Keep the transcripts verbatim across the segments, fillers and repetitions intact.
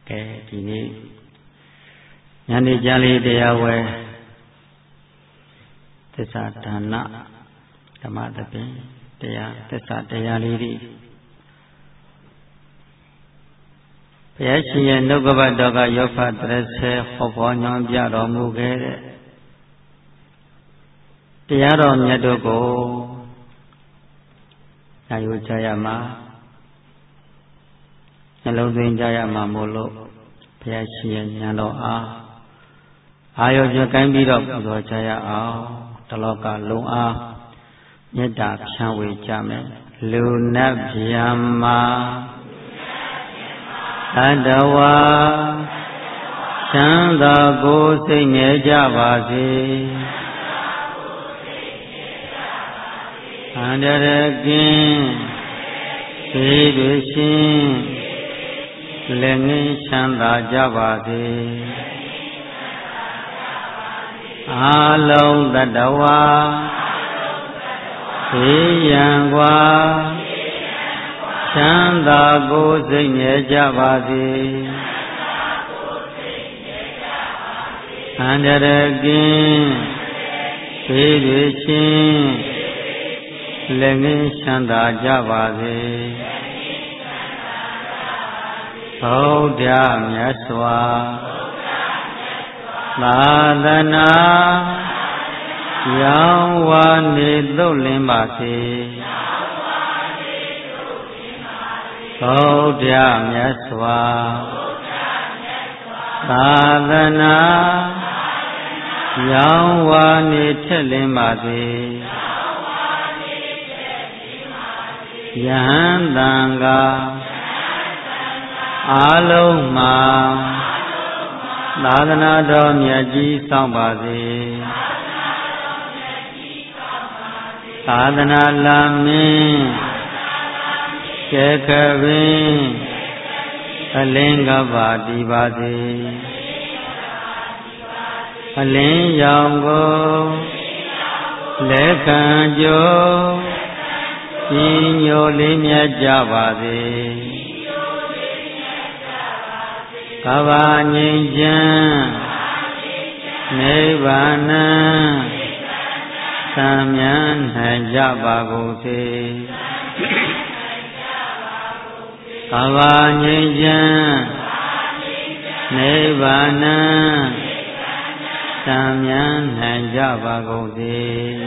ကဲဒီနေ့ညနေကျမ်းလေးတရားဝဲသစ္စာဒါနဓမ္မသဖြင့်တရားသစ္စာတရားလေးတွေဘုရားရှင်ရဲ့နှုတ်ကပတ်တော်ကယောဖတရဆေဟောပေါ်ညွှန်ပြတော်မူခဲ့တဲ့တရားတော်မြတ်တို့ကိုနာယူကြရမှာနှလုံးသွင်းကြရမှာမို့လို့ဘုရားရှင်ရဲ့ဉာဏ်တော်အားအာရုံပြုကိုင်းပြီးတော့ပူဇော်ကြရအောင်တလောကလုံးအားမေတ္တာဖြန့်ဝေကြမယ်လူနတ်ဗျာမာသတ္တဝါချမ်းသာကိုယ်စိတ်ငြိမ်ကြပါစေအန္တရာယ်ကင်းသေတွေရှင်လည်းငင်းချမ်းသာကြပါစေအာလုံးတတဝါသေရန်ကွာချမ်းသာကိုယ်စိတ်ငြိမ်ကြပါစေအန္တရာယ်ကင်းသေတွေရှင်လည်းငင်းချမ်းသာကြပါစေဗုဒ္ဓမြတ်စွာသာသနာရောင်းဝါနေသုတ်လင်းပါစေဗုဒ္ဓမြတ်စွာသာသနာရောင်းဝါနေထက်လင်းပါစေယဟန်တန်ဃာအာလုံးမှာသာသနာတော်မြတ်ကြီးဆောင်ပါစေသာသနာလာမင်းကျေခပင်အလင်းကပါတည်ပါစေအလင်းရောင်ကိုလက်ခံကြိုးကြီးညိုလေးမြတ်ကြပါစေကဘာငြိမ်းချမ်းနိဗ္ဗာန်သံမြန်းနိုင်ကြပါကုန်စေကဘာငြိမ်းချမ်းနိဗ္ဗာန်သံမြန်းနိုင်ကြပါကုန်စေ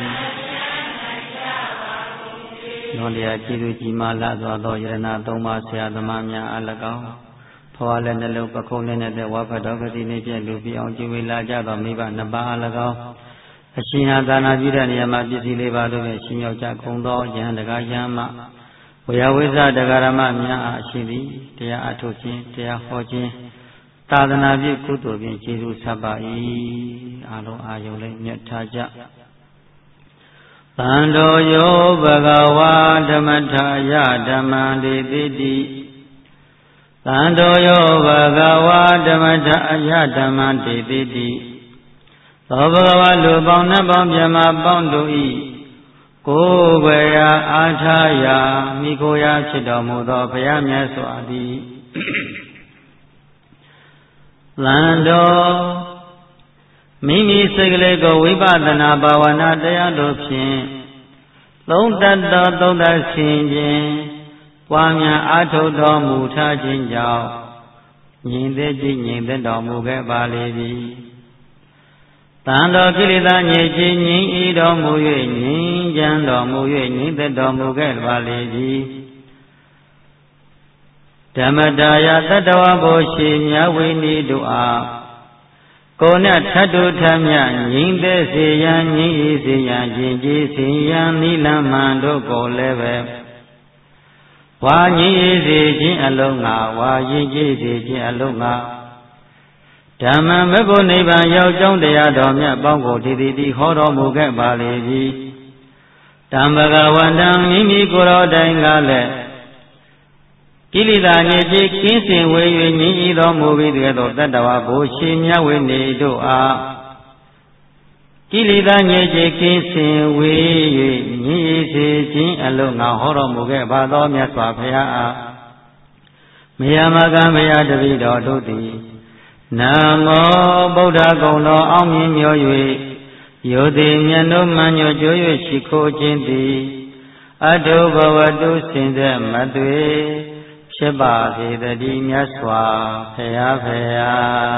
နောတရားကြည်သူကြီးမာလာစွာသောယရဏသုံးပါးဆရာသမားများအား၎င်းဘဝလည်းနှလုံးပခုံးလည်းနဲ့ဝါဖတ်တော်ဂတိနှင့်ပြည့်လူပြအောင်ကြည်ဝေလာကြသောမိဘနှစ်ပါးအား၎င်းအရှင်ဟာသာနာပြုတဲ့နေရာမှာပစ္စည်းလေးပါးတို့ဖြင့်ရှင်ရောက်ကြကုန်သောယဟန်တကာယဟမဝေယဝိဇ္ဇတကာရမများအားအရှင်သည်တရားအထုတ်ခြင်းတရားဟောခြင်းသာသနာပြုကုသိုလ်ဖြင့်ကျေးဇူးဆက်ပါ၏အလုံးအာယုံလည်းမြတ်ထားကြသံတော်ယောဘဂဝါဓမ္မထာယဓမ္မံဒေတိတိသံတော်ယောဘဂဝါဓမ္မထာယဓမ္မံဒေတိတိသောဘဂဝါလူပေါင်းနှပေါင်းမြမပေါင်းတို့ဤကိုယ်ဝေယအာထာယမိကိုရာဖြစ်တော်မူသောဘုရားမြတ်စွာသည်သံတော်မိမိစိတ်ကလေးကိုဝိပဿနာဘာဝနာတရားတို့ဖြင့်သုံးတတ်သောသုံးသပ်ခြင်းခြင်းပွားများအားထုတ်တော်မူထားခြင်းကြောင့်ငြိမ်သက်ကြည်ငြိမ်သက်တော်မူခဲ့ပါလေသည်တန်တော်ကိလေသာငြိမ်ခြင်းငြိမ်ဤတော်မူ၍ငြိမ်ချမ်းတော်မူ၍ငြိမ်သက်တော်မူခဲ့ပါလေသည်ဓမ္မတာယတတ္တဝဘိုလ်ရှိမြဝိနည်းတို့အားကိုယ်နဲ့ထတ်တူထမြငြိမ်သက်စေရန်ငြိမ်ဤစေရန်ကျင့်ကြည်စေရန်နိလမန်တို့ကိုလည်းပဲဝါငြိမ်ဤစေခြင်းအလုံးငါဝါရင်ကြည်စေခြင်းအလုံးငါဓမ္မမဂ္ဂနိဗ္ဗာန်ရောက်ကြောင်းတရားတော်မြတ်ပေါင်းကိုတည်တည်တည်ဟောတော်မူခဲ့ပါလေပြီတံဘဂဝန္တံမိမိကိုယ်တော်တိုင်ကလည်းကိလေသာညစ်ကြေးကင်းစင်ဝေ၍ငြိမ်းဤတော်မူပြီးတဲ့သို့တတ္တဝါဘိုလ်ရှင်မြတ်ဝိနေတို့အားကိလေသာညစ်ကြေးကင်းစင်ဝေ၍ငြိမ်းစေခြင်းအလုံးငါဟောတော်မူခဲ့ပါသောမြတ်စွာဘုရားအားမယမကမယတပိတော်တို့သည်နမောဗုဒ္ဓဂုဏ်တော်အောင်မြင်မြော်၍ယောတိမြတ်တို့မှန်ညွတ်ကြွ၍ရှိခိုးခြင်းသည်အတုဘဝတုစင်တဲ့မသွေဖြစ်ပါစေတည်းမြတ်စွာဘုရားဖရာ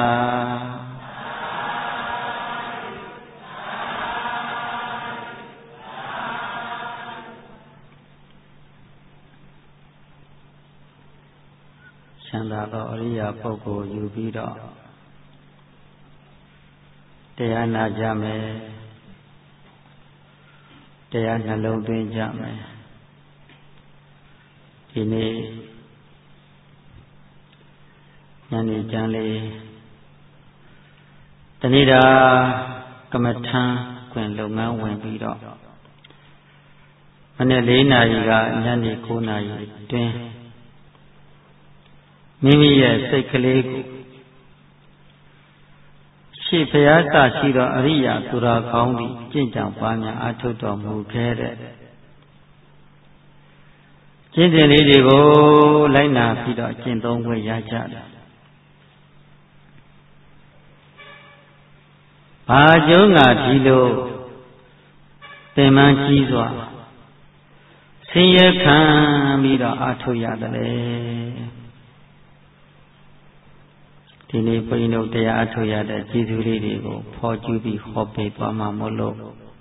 ချမ်းသာသောအရိယာပုဂ္ဂိုလ်ယူပြီးတော့တရားနာကြမယ်တရားနှလုံးသွင်းကြမယ်ဒီနေ့ညနေကျမ်းလေးတနေ့တာကမ္မထံခွင်လုပ်ငန်းဝင်ပြီးတော့မနေ့၄နာရီကညနေ၉နာရီအတွင်းမိမိရဲ့စိတ်ကလေးကိုရှိဖျားစရှိသောအရိယာသူတော်ကောင်းသည်ကျင့်ကြံပွားများအားထုတ်တော်မူခဲ့တဲ့ကျင့်စဉ်လေးတွေကိုလိုက်နာပြီးတော့ကျင့်သုံးခွင့်ရကြတယ်။ဘာကျုံးကဒီလိုသင်္မှန်ကြီးစွာဆင်းရဲခံပြီးတော့အားထုတ်ရတယ်လေ။ဒီနေ့ဘုန်းကြီးတို့တရားအထုတ်ရတဲ့ကျေးဇူးလေးတွေကိုဖော်ကျူးပြီးဟောပေးသွားမှာမို့လို့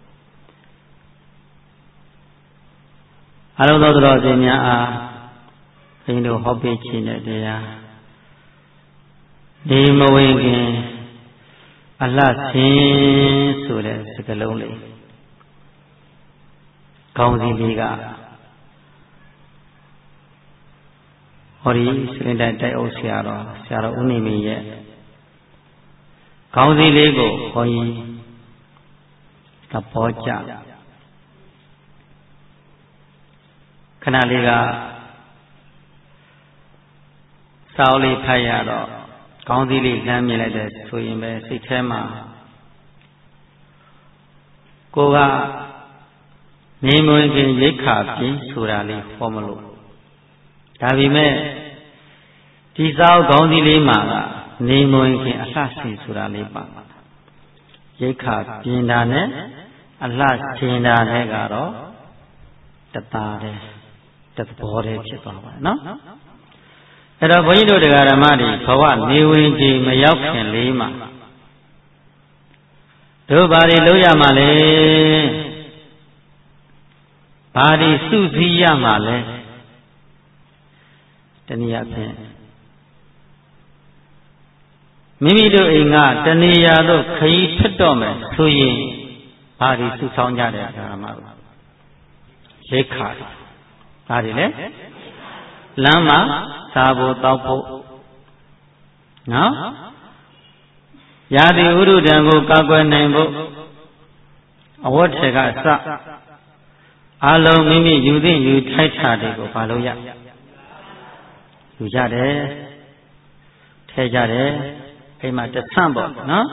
အလုံးစုံသောရှင်များအားဘုန်းကြီးတို့ဟောပေးခြင်းတဲ့တရားဒီမဝင်ခင်အလှဆင်းဆိုတဲ့စကားလုံးလေးကောင်းစီလေးကဟောဒီစရင်တိုက်တိုက်အုပ်ဆရာတော်ဆရာတော်ဦးနေမင်းရဲ့ခေါင်းစည်းလေးကိုဘုန်းကြီးကပေါ်ကြခဏလေးကစောင်းလေးဖတ်ရတော့ခေါင်းစည်းလေးလမ်းမြင်လိုက်တဲ့ဆိုရင်ပဲစိတ်ထဲမှာကိုကနေမွေခင်ရိတ်ခါပြင်းဆိုတာလေးဟောမလို့ဒါပေမဲ့ဒီစောင်းခေါင်းစည်းလေးမှာကနေမွေခင်အလှဆင်ဆိုတာလေးပါရိတ်ခါပြင်းတာနဲ့အလှဆင်တာနဲ့ကတော့တသားတည်းတဘောတည်းဖြစ်သွားပါနော်အဲ့တော့ဘုန်းကြီးတို့တရားဓမ္မတွေဘဝနေဝင်ကြီးမရောက်ခင်လေးမှာတို့ဘာတွေလုပ်ရမှာလဲဘာတွေစုစည်းရမှာလဲတနည်းအားဖြင့်မိမိတို့အိမ်ကတဏှာတို့ခရီးထွက်တော့မယ်ဆိုရင်ဘာတွေစုဆောင်ကြတဲ့ဓမ္မတို့ရိက္ခာဘာတွေလဲလမ်းမှာစားဖို့တောက်ဖို့နော်ရာသီဥတုတံကိုကာကွယ်နိုင်ဖို့အဝတ်ထည်ကအစအလုံးမိမိယူသင့်ယူထိုက်တာတွေကိုဘာလို့ရယူကြတယ်ထဲကြတယ်အိမ်မှာတဆန့်ပေါ့နော်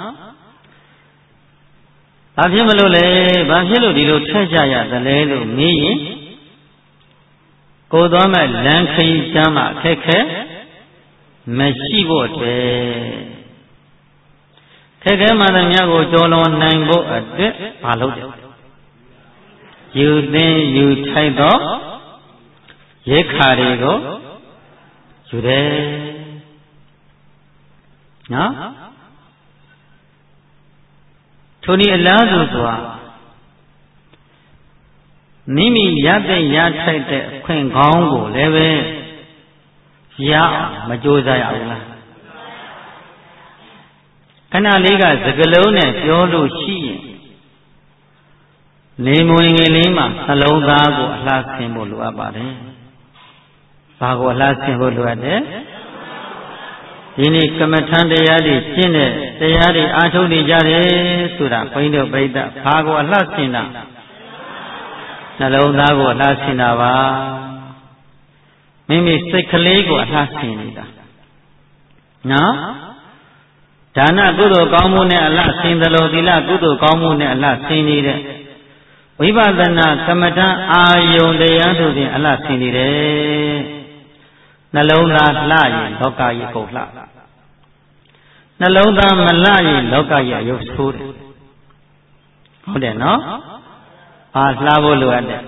ဘာဖြစ်မလို့လဲဘာဖြစ်လို့ဒီလိုထဲကြရသလဲလို့မေးရင်ကိုယ်တော်မဲ့လမ်းခရီးချမ်းမှာအခက်ခဲမရှိဖို့တည်းခက်ခဲမှန်သမျှကိုကျော်လွန်နိုင်ဖို့အတွက်ဘာလုပ်တယ်ယူသိယူထိုက်တော့ရိက္ခာတွေကိုယူတယ်နော်ထိုနည်းအလားတူစွာမိမိရတဲ့ရထိုက်တဲ့အခွင့်ကောင်းကိုလည်းပဲရအောင်မကြိုးစားရဘူးလားခဏလေးကစကလုံးနဲ့ပြောလို့ရှိရင်နေမဝင်ငယ်လေးမှာနှလုံးသားကိုအလှဆင်ဖို့လိုအပ်ပါတယ်။ဘာကိုအလှဆင်ဖို့လိုအပ်တယ်ဒီနေ့ကမ္မထံတရားတွေကျင့်တဲ့တရားတွေအားထုတ်နေကြတယ်ဆိုတာဘုန်းကြီးတို့ပြိဿဘာကိုအလှဆင်တာနှလုံးသားကိုအလှဆင်တာပါမိမိစိတ်ကလေးကိုအလှဆင်နေတာနော်ဒါနကုသိုလ်ကောင်းမှုနဲ့အလှဆင်သလိုသီလကုသိုလ်ကောင်းမှုနဲ့အလှဆင်နေတဲ့ဝိပဿနာကမ္မထံအာယုန်တရားတို့ဖြင့်အလှဆင်နေတယ်နှလုံးသားလှရင်လောကကြီးကုန်လှနှလုံးသားမလှရင်လောကကြီးအယုတ်ဆိုးတယ်ဟုတ်တယ်နော်ဘာလှဖို့လိုအပ်တယ်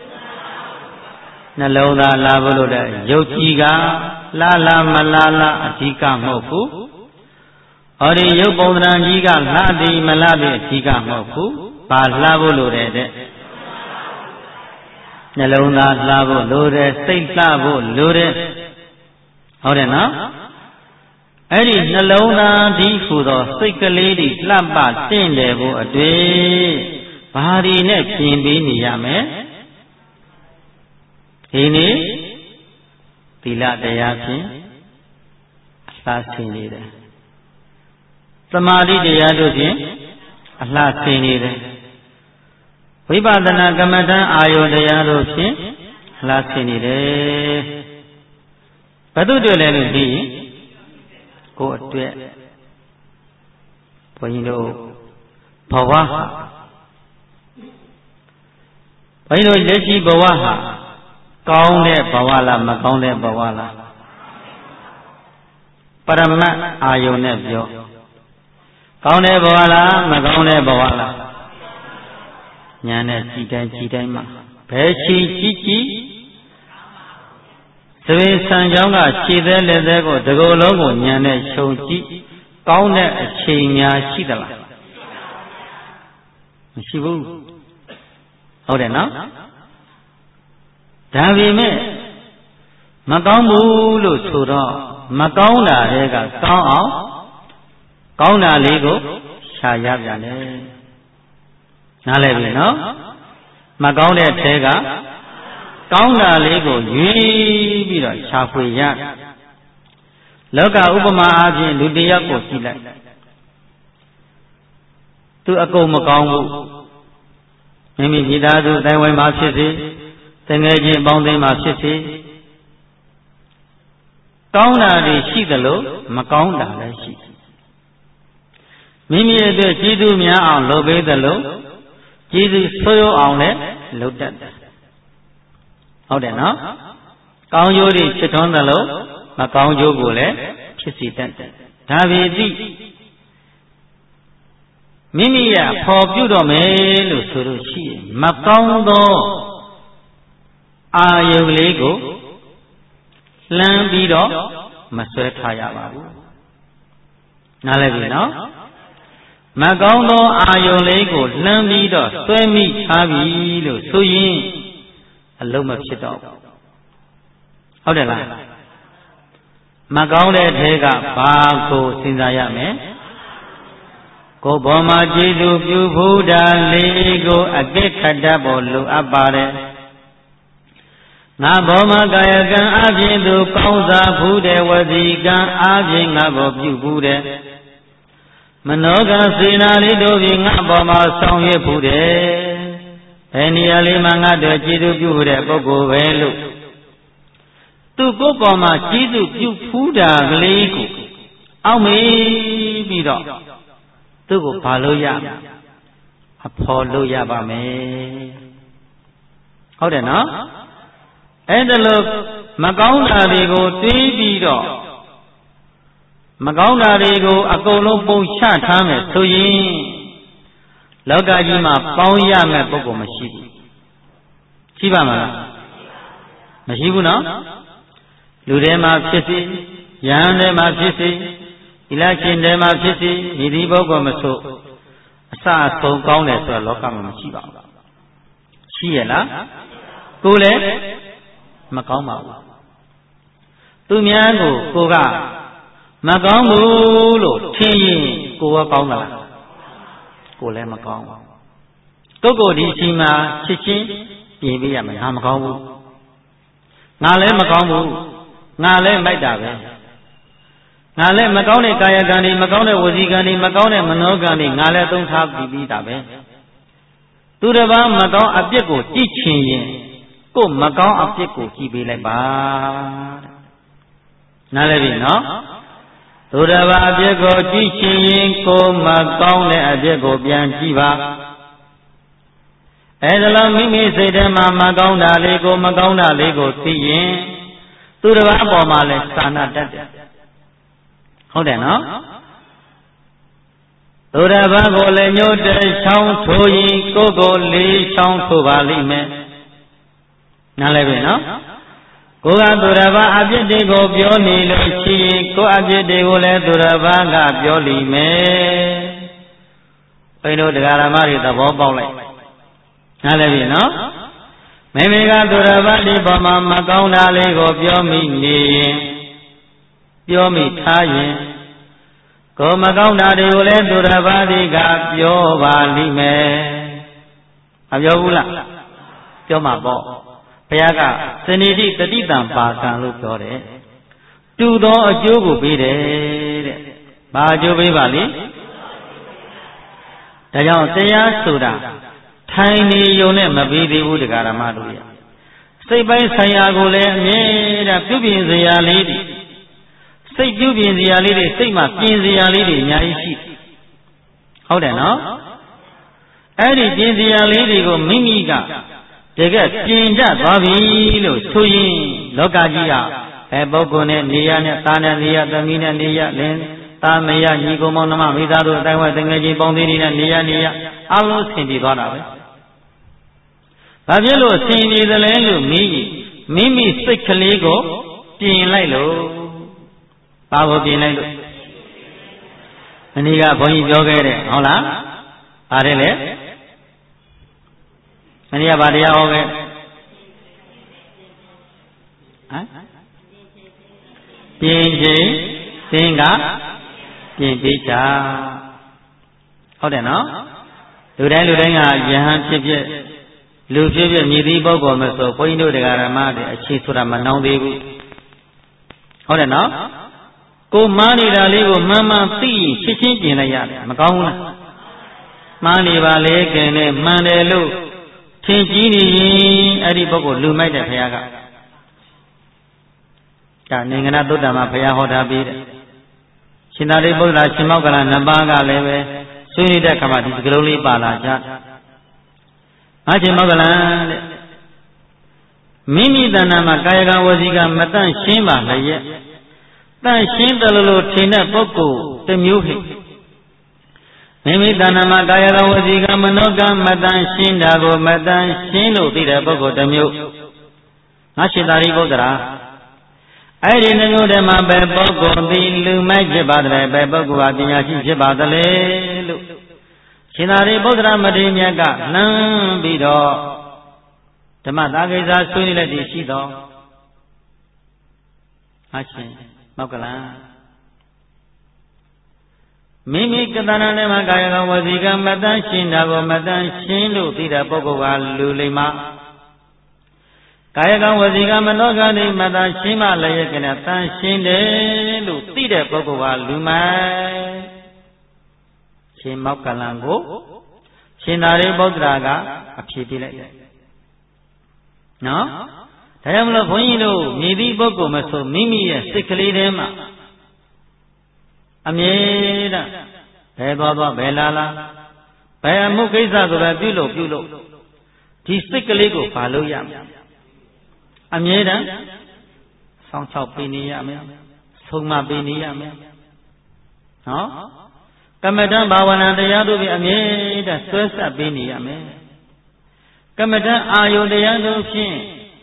နှလုံးသားလှဖို့လိုတဲ့ရုပ်ကြီးကလှလာမလှလာအဓိကမဟုတ်ဘူးဟောဒီရုပ်ပုံသဏ္ဍာန်ကြီးကလှသည်မလှသည်အဓိကမဟုတ်ဘူးဘာလှဖို့လိုတဲ့တဲ့နှလုံးသားလှဖို့လိုတယ်စိတ်လှဖို့လိုတယ်ဟုတ်တယ်နော်အဲ့ဒီနှလုံးသားဒီဟူသောစိတ်ကလေးတွေလှပတင့်တယ်ဖို့အတွေ့ဘာဒီနဲ့ပြင်ပေးနေရမယ်ဒီနေ့သီလတရားဖြင့်အလှဆင်နေတယ်သမာဓိတရားတို့ဖြင့်အလှဆင်နေတယ်ဝိပဿနာကမ္မဋ္ဌာန်းအာယုတရားတို့ဖြင့်အလှဆင်နေတယ်ဘယ်သူတွေ့လဲလို့သိရင်ကိုယ်အတွက်ဘုန်းကြီးတို့ဘဝဟာဘုန်းကြီးတို့လက်ရှိဘဝဟာကောင်းတဲ့ဘဝလားမကောင်းတဲ့ဘဝလားပရမတ်အာယုန်နဲ့ပြောကောင်းတဲ့ဘဝလားမကောင်းတဲ့ဘဝလားညာနဲ့ကြည်တိုင်းကြည်တိုင်းမှာဘယ်ချီကြည်ကြည်သဘေဆံကြောင်းကခြေသေးလက်သေးကိုတကူလုံးကိုညာနဲ့ခြုံကြည့်ကောင်းတဲ့အချိန်များရှိသလားမရှိဘူးဟုတ်တယ်နော်ဒါပေမဲ့မကောင်းဘူးလို့ဆိုတော့မကောင်းတာတွေကကောင်းအောင်ကောင်းတာလေးကိုရှာရပြန်တယ်နားလည်ပြီနော်မကောင်းတဲ့ထဲကကောင်းတာလေးကိုရွေးပြီးတော့ရှာဖွေရလောကဥပမာအားဖြင့်လူတစ်ယောက်ကိုကြည့်လိုက်သူအကုန်မကောင်းဘူးမိမိမိသားစုအတိုင်းဝိုင်းမှာဖြစ်စေတငယ်ချင်းပေါင်းသိမ်းမှာဖြစ်စေကောင်းတာတွေရှိသလိုမကောင်းတာလည်းရှိမိမိအတွက်ကျေးဇူးများအောင်လုပ်ပေးသလိုကျေးဇူးဆိုးရိုးအောင်လည်းလုပ်တတ်တယ်ဟုတ်တယ်နော်ကောင်းကျိုးတွေဖြစ်ထွန်းသလိုမကောင်းကျိုးကိုလည်းဖြစ်စေတတ်တယ်ဒါပေသည်မိမိရဖော်ပြုတော့မယ်လို့ဆိုလို့ရှိရင်မကောင်းသောအာယုန်လေးကိုလှမ်းပြီးတော့မဆွဲထားရပါဘူးနားလည်ပြီနော်မကောင်းသောအာယုန်လေးကိုလှမ်းပြီးတော့ဆွဲမိထားပြီလို့ဆိုရင်အလုံးမဖြစ်တော့ဟုတ်တယ်လားမကောင်းတဲ့ထဲကဘာကိုစဉ်းစားရမယ်ကိုယ်ပေါ်မှာကျေးဇူးပြုဖို့တာလေးကိုအကဲခတ်တတ်ဖို့လိုအပ်ပါတယ်ငါဘောမကာယကံအပြင်သို့ကောင်းစားဘူးတဲ့ဝစီကံအပြင်ငါဘောပြုဘူးတဲ့မနောကစေနာလေးတို့ဖြင့်ငါဘောမှာဆောင်ရွက်ဘူးတဲ့ဘယ်နေရာလေးမှာငါတို့ကျေးဇူးပြုတဲ့ပုဂ္ဂိုလ်ပဲလို့သူကိုယ်ပေါ်မှာကျေးဇူးပြုဖူးတာကလေးကိုအောက်မေးပြီးတော့သူ့ကိုဘာလို့ရအဖော်လို့ရပါမယ်ဟုတ်တယ်နော်အဲ့ဒါလို့မကောင်းတာတွေကိုတွေးပြီးတော့မကောင်းတာတွေကိုအကုန်လုံးပုံချထားမယ်ဆိုရင်လောကကြီးမှာပေါင်းရမယ့်ပုဂ္ဂိုလ်မရှိဘူးရှိပါမလားမရှိဘူးနော်လူထဲမှာဖြစ်စေယဟန်ထဲမှာဖြစ်စေဒီလားရှင်ထဲမှာဖြစ်စေဒီဒီပုဂ္ဂိုလ်မဆိုအစအဆုံးကောင်းတယ်ဆိုတော့လောကမှာမရှိပါဘူးရှိရလားကိုယ်လည်းမကောင်းပါဘူးသူများကိုကိုကမကောင်းဘူးလို့ထင်ရင်ကိုယ်ကကောင်းသလားကိုယ်လည်းမကောင်းဘူးပုဂ္ဂိုလ်ဒီစီမှာချစ်ချင်းပြင်ပေးရမယ်ငါမကောင်းဘူးငါလည်းမကောင်းဘူးငါလည်းမိုက်တာပဲငါလည်းမကောင်းတဲ့ကာယကံတွေမကောင်းတဲ့ဝစီကံတွေမကောင်းတဲ့မနောကံတွေငါလည်းသုံးထားပြီးပြီးတာပဲသူတစ်ပါးမကောင်းအပြစ်ကိုကြည့်ချင်ရင်ကိုမကောင်းအပြစ်ကိုကြည့်ပေးလိုက်ပါတဲ့နားလည်ပြီနော်သူတစ်ပါးအပြစ်ကိုကြည့်ချင်ရင်ကိုမကောင်းတဲ့အပြစ်ကိုပြန်ကြည့်ပါအဲဒါလို့မိမိစိတ်ထဲမှာမကောင်းတာလေးကိုမကောင်းတာလေးကိုသိရင်သူတစ်ပါးအပေါ်မှာလည်းစာနာတတ်တယ်ဟုတ်တယ်နော်သူတစ်ပါးကိုလည်းညှို့တဲ့ချောင်းထိုးရင်ကိုယ်ကိုလေးချောင်းထိုးပါလိမ့်မယ်နားလည်ပြီနော်ကိုကသူတစ်ပါးအပြစ်တွေကိုပြောနေလို့ရှိရင်ကိုယ်အပြစ်တွေကိုလည်းသူတစ်ပါးကပြောလိမ့်မယ်ဘယ်လိုတရားဓမ္မတွေသဘောပေါက်လိုက်နားလည်ပြီနော်မိမိကသူတစ်ပါးဒီပေါ်မှာမကောင်းတာလေးကိုပြောမိနေရင်ပြောမိထားရင်ကိုမကောင်းတာတွေကိုလည်းသူတစ်ပါးဒီကပြောပါလိမ့်မယ်မပြောဘူးလားပြောမှာပေါ့ဘုရားကစနေတိတတိတံပါကံလို့ပြောတယ်တူသောအကျိုးကိုပေးတယ်တဲ့ဘာအကျိုးပေးပါလိမ့်ဒါကြောင့်တရားဆိုတာထိုင်နေုံနဲ့မပေးသေးဘူးတရားဓမ္မတို့ရစိတ်ပိုင်းဆိုင်ရာကိုလည်းအမြဲတမ်းပြုပြင်စရာလေးတွေစိတ်ပြုပြင်စရာလေးတွေစိတ်မှာပြင်စရာလေးတွေအများကြီးရှိဟုတ်တယ်နော်အဲ့ဒီပြင်စရာလေးတွေကိုမိမိကတကယ်ပြင်တတ်သွားပြီလို့ဆိုရင်လောကကြီးကဘယ်ပုဂ္ဂိုလ်နဲ့နေရနဲ့သားနဲ့နေရသမီးနဲ့နေရလင်းသားမရညီကောင်မောင်နှမမိသားတို့အတိုင်းဝဲတငယ်ချင်းပေါင်းသေးတွေနဲ့နေရနေရအလုံးဆင်ပြေသွားတာပဲဘာဖြစ်လို့ဆင်ပြေသလဲလို့မေးရင်မိမိစိတ်ကလေးကိုပြင်လိုက်လို့ဘာကိုပြင်လိုက်လို့မနေ့ကဘုန်းကြီးပြောခဲ့တယ်ဟုတ်လားပါတယ်လေမနေ့ကဗာတရားဟောခဲ့ဟမ်ပြင်ချိန်သင်ကပြင်ပေးချဟုတ်တယ်နော်လူတိုင်းလူတိုင်းကယဟန်ဖြစ်ဖြစ်လူဖြစ်ဖြစ်မြည်သည့်ပုဂ္ဂိုလ်မဆိုဘုန်းကြီးတို့တရားဓမ္မတွေအခြေဆိုတာမနှောင်းသေးဘူးဟုတ်တယ်နော်ကိုမှားနေတာလေးကိုမှန်မှန်သိရင်ချက်ချင်းပြင်လိုက်ရတယ်မကောင်းဘူးလားမှားနေပါလေခင်နဲ့မှန်တယ်လို့ထင်ကြီးနေရင်အဲ့ဒီပုဂ္ဂိုလ်လူမိုက်တဲ့ဘုရားကဒါနေငနာသုတ္တမှာဘုရားဟောထားပြီးတယ်ရှင်သာရိပုတ္တရာရှင်မောက္ကလနှစ်ပါးကလည်းပဲဆွေးနွေးတဲ့အခါမှာဒီစကလုံးလေးပါလာကြငါရှင်မောက္ကလတဲ့မိမိတဏ္ဍာမှာကာယကံဝစီကမတန့်ရှင်းပါလျက်တန့်ရှင်းတယ်လို့ထင်တဲ့ပုဂ္ဂိုလ်တစ်မျိုးဟိမိမိတဏ္ဍာမှာကာယကံဝစီကမနောကံမတန့်ရှင်းတာကိုမတန့်ရှင်းလို့သိတဲ့ပုဂ္ဂိုလ်တစ်မျိုးငါရှင်သာရိပုတ္တရာအဲ့ဒီနှမျိုးတည်းမှာပဲပုဂ္ဂိုလ်သည်လူမိုက်ဖြစ်ပါတယ်ပဲပုဂ္ဂိုလ်ဟာပညာရှိဖြစ်ပါသလဲလို့ရှင်သာရိပုတ္တရာမထေရမြတ်ကလှမ်းပြီးတော့ဓမ္မသာကိစ္စဆွေးနွေးလက်တည်ရှိတော်အရှင်မောက္ကလံမိမိကတဏ္ဍာနဲ့မှာကာယကံဝစီကံမတန့်ရှင်းတာကိုမတန့်ရှင်းလို့သိတဲ့ပုဂ္ဂိုလ်ကလူလိမ္မာကာယကံဝစီကံမနောကံဒီမတန့်ရှင်းမှလည်းရဲ့ကနဲ့တန့်ရှင်းတယ်လို့သိတဲ့ပုဂ္ဂိုလ်ကလူမိုက်ရှင်မောက္ကလံကိုရှင်သာရိပုတ္တရာကအဖြေပေးလိုက်တယ်နော်ဒါကြောင့်မလို့ဘုန်းကြီးတို့မြည်သည့်ပုဂ္ဂိုလ်မဆိုမိမိရဲ့စိတ်ကလေးထဲမှာအမြဲတမ်းဘယ်သွားသွားဘယ်လာလာဘယ်အမှုကိစ္စဆိုပဲပြုလို့ပြုလို့ဒီစိတ်ကလေးကိုဘာလို့ရမလဲအမြဲတမ်းဆောင်းချောက်ပေးနေရမယ်ဆုံးမပေးနေရမယ်နော်ကမ္မဋ္ဌာန်းဘာဝနာတရားတို့ဖြင့်အမြဲတမ်းဆွဲဆက်ပေးနေရမယ်ကမ္မဋ္ဌာန်းအာယုန်တရားတို့ဖြင့်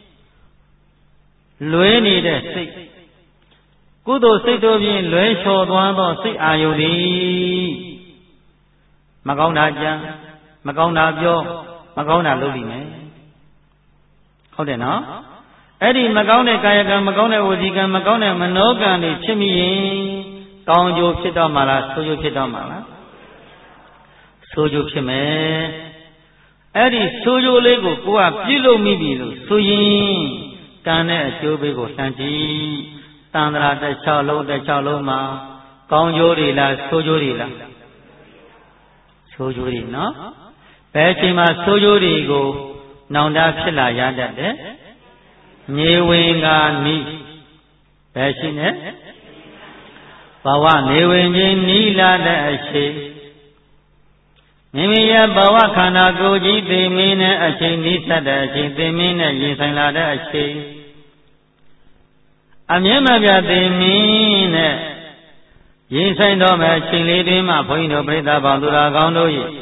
လွဲနေတဲ့စိတ်ကုသိုလ်စိတ်တို့ဖြင့်လွဲချော်သွားသောစိတ်အာယုန်သည်မကောင်းတာကြံမကောင်းတာပြောမကောင်းတာလုပ်လိမ့်မယ်ဟုတ်တယ်နော်အဲ့ဒီမကောင်းတဲ့ကာယကံမကောင်းတဲ့ဝစီကံမကောင်းတဲ့မနောကံတွေဖြစ်မိရင်ကောင်းကျိုးဖြစ်တော့မှာလားဆိုးကျိုးဖြစ်တော့မှာလားဆိုးကျိုးဖြစ်မယ်အဲ့ဒီဆိုးကျိုးလေးကိုကိုကပြုလုပ်မိပြီလို့ဆိုရင်ကံနဲ့အကျိုးပေးကိုလှမ်းကြည့်တန်ត្រာတစ်ချောင်းလုံးတစ်ချောင်းလုံးမှာကောင်းကျိုးတွေလားဆိုးကျိုးတွေလားဆိုးကျိုးတွေနော်ဘယ်အချိန်မှာဆိုးကျိုးတွေကိုနောင်တဖြစ်လာရတတ်တယ်မြေဝင်ကနိဘယ်ရှိနေဘဝနေဝင်ခြင်းနိလာတဲ့အချိန်မိမိရဲ့ဘဝခန္ဓာကိုယ်ကြီးသိမင်းနဲ့အချိန်နိစ္စတဲ့အချိန်သိမင်းနဲ့ရင်ဆိုင်လာတဲ့အချိန်အမြင်မပြသိမင်းနဲ့ရင်ဆိုင်တော်မဲ့အချိန်လေးတွင်မှဘုန်းကြီးတို့ပြိဿပေါင်းသူတော်ကောင်းတို့၏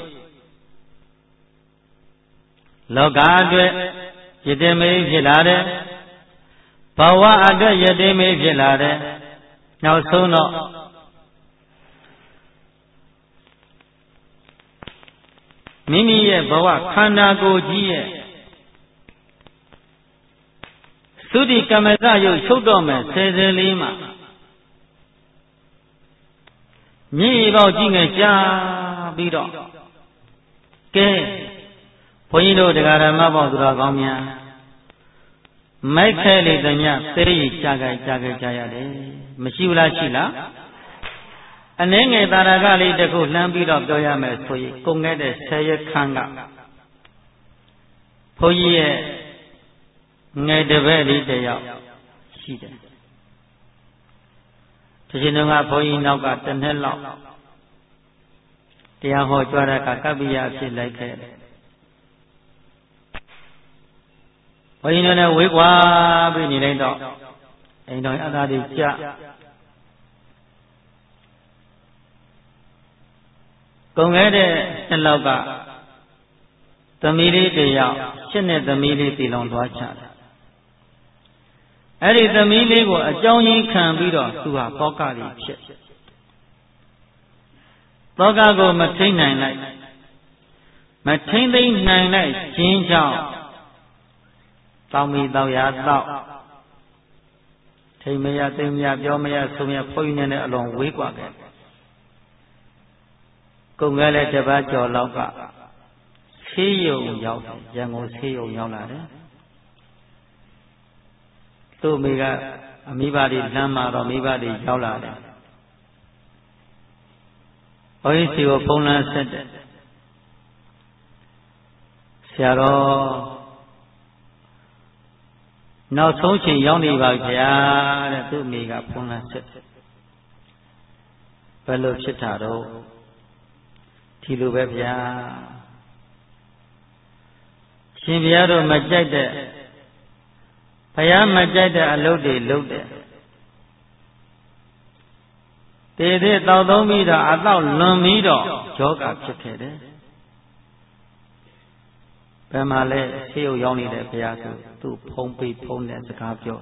လောကအတွက်ယတမေဖြစ်လာတယ်ဘဝအတွက်ယတမေဖြစ်လာတယ်နောက်ဆုံးတော့မိမိရဲ့ဘဝခန္ဓာကိုယ်ကြီးရဲ့သုတိကမ္မစရုပ်ချုပ်တော့မယ်ဆယ်ဆယ်လေးမှာမြေပေါက်ကြီးငယ်ရှားပြီးတော့ကဲဘုန်းကြီးတို့တရားဓမ္မပေါင်းသူတော်ကောင်းများမိုက်ခဲလေတညသေးရကြာကြကြာကြကြာရတယ်မရှိဘူးလားရှိလားအနှဲငယ်တာရကလေးတစ်ခုလှမ်းပြီးတော့ပြောရမယ်ဆိုရင်ကုန်ခဲ့တဲ့ဆယ်ရက်ခန်းကဘုန်းကြီးရဲ့ငယ်တပည့်လေးတယောက်ရှိတယ်ဒီချိန်တုန်းကဘုန်းကြီးနောက်ကတစ်နှစ်လောက်တရားဟောကြွားတဲ့အခါကပ္ပိယအဖြစ်လိုက်ခဲ့တယ်ဘုန်းကြီးတို့လည်းဝေးကွာပြီးနေလိုက်တော့အိမ်တော်အသာတွေကြကုန်ခဲ့တဲ့နှစ်လောက်ကသမီးလေးတယောက်ရှစ်နှစ်သမီးလေးတည်လောင်သွားချတယ်အဲ့ဒီသမီးလေးကိုအကြောင်းရင်းခံပြီးတော့သူဟာသောကကြီးဖြစ်သောကကိုမထိန်နိုင်လိုက်မထိန်သိမ့်နိုင်လိုက်ခြင်းကြောင့်တောင်းမီတောက်ရတောက်ထိန်မရသိမ့်မရပြောမရဆိုမရဘုန်းကြီးနဲ့အလွန်ဝေးကွာခဲ့ကုန်ငယ်တဲ့တပတ်ကျော်လောက်ကဆေးရုံရောက်တယ်ရန်ကုန်ဆေးရုံရောက်လာတယ်သူ့မိကအမိဘတွေလမ်းမှာတော့မိဘတွေရောက်လာတယ်ဘုန်းကြီးစီကိုဖုန်းလန်းဆက်တယ်ဆရာတော်နောက်ဆုံးချိန်ရောက်နေပါပြီဗျာတဲ့သူ့မိကဖုန်းလန်းဆက်ဘယ်လိုဖြစ်တာတော့ဒီလိုပဲဗျာရှင်ဘုရားတို့မကြိုက်တဲ့ဘုရားမကြိုက်တဲ့အလုပ်တွေလုပ်တယ်တည်တဲ့တောက်သုံးပြီးတော့အတော့လွန်ပြီးတော့ယောဂဖြစ်ခဲ့တယ်ဘယ်မှာလဲဆေးရုံရောက်နေတဲ့ဘုရားဆိုသူ့ဖုံးပိဖုံးတဲ့စကားပြော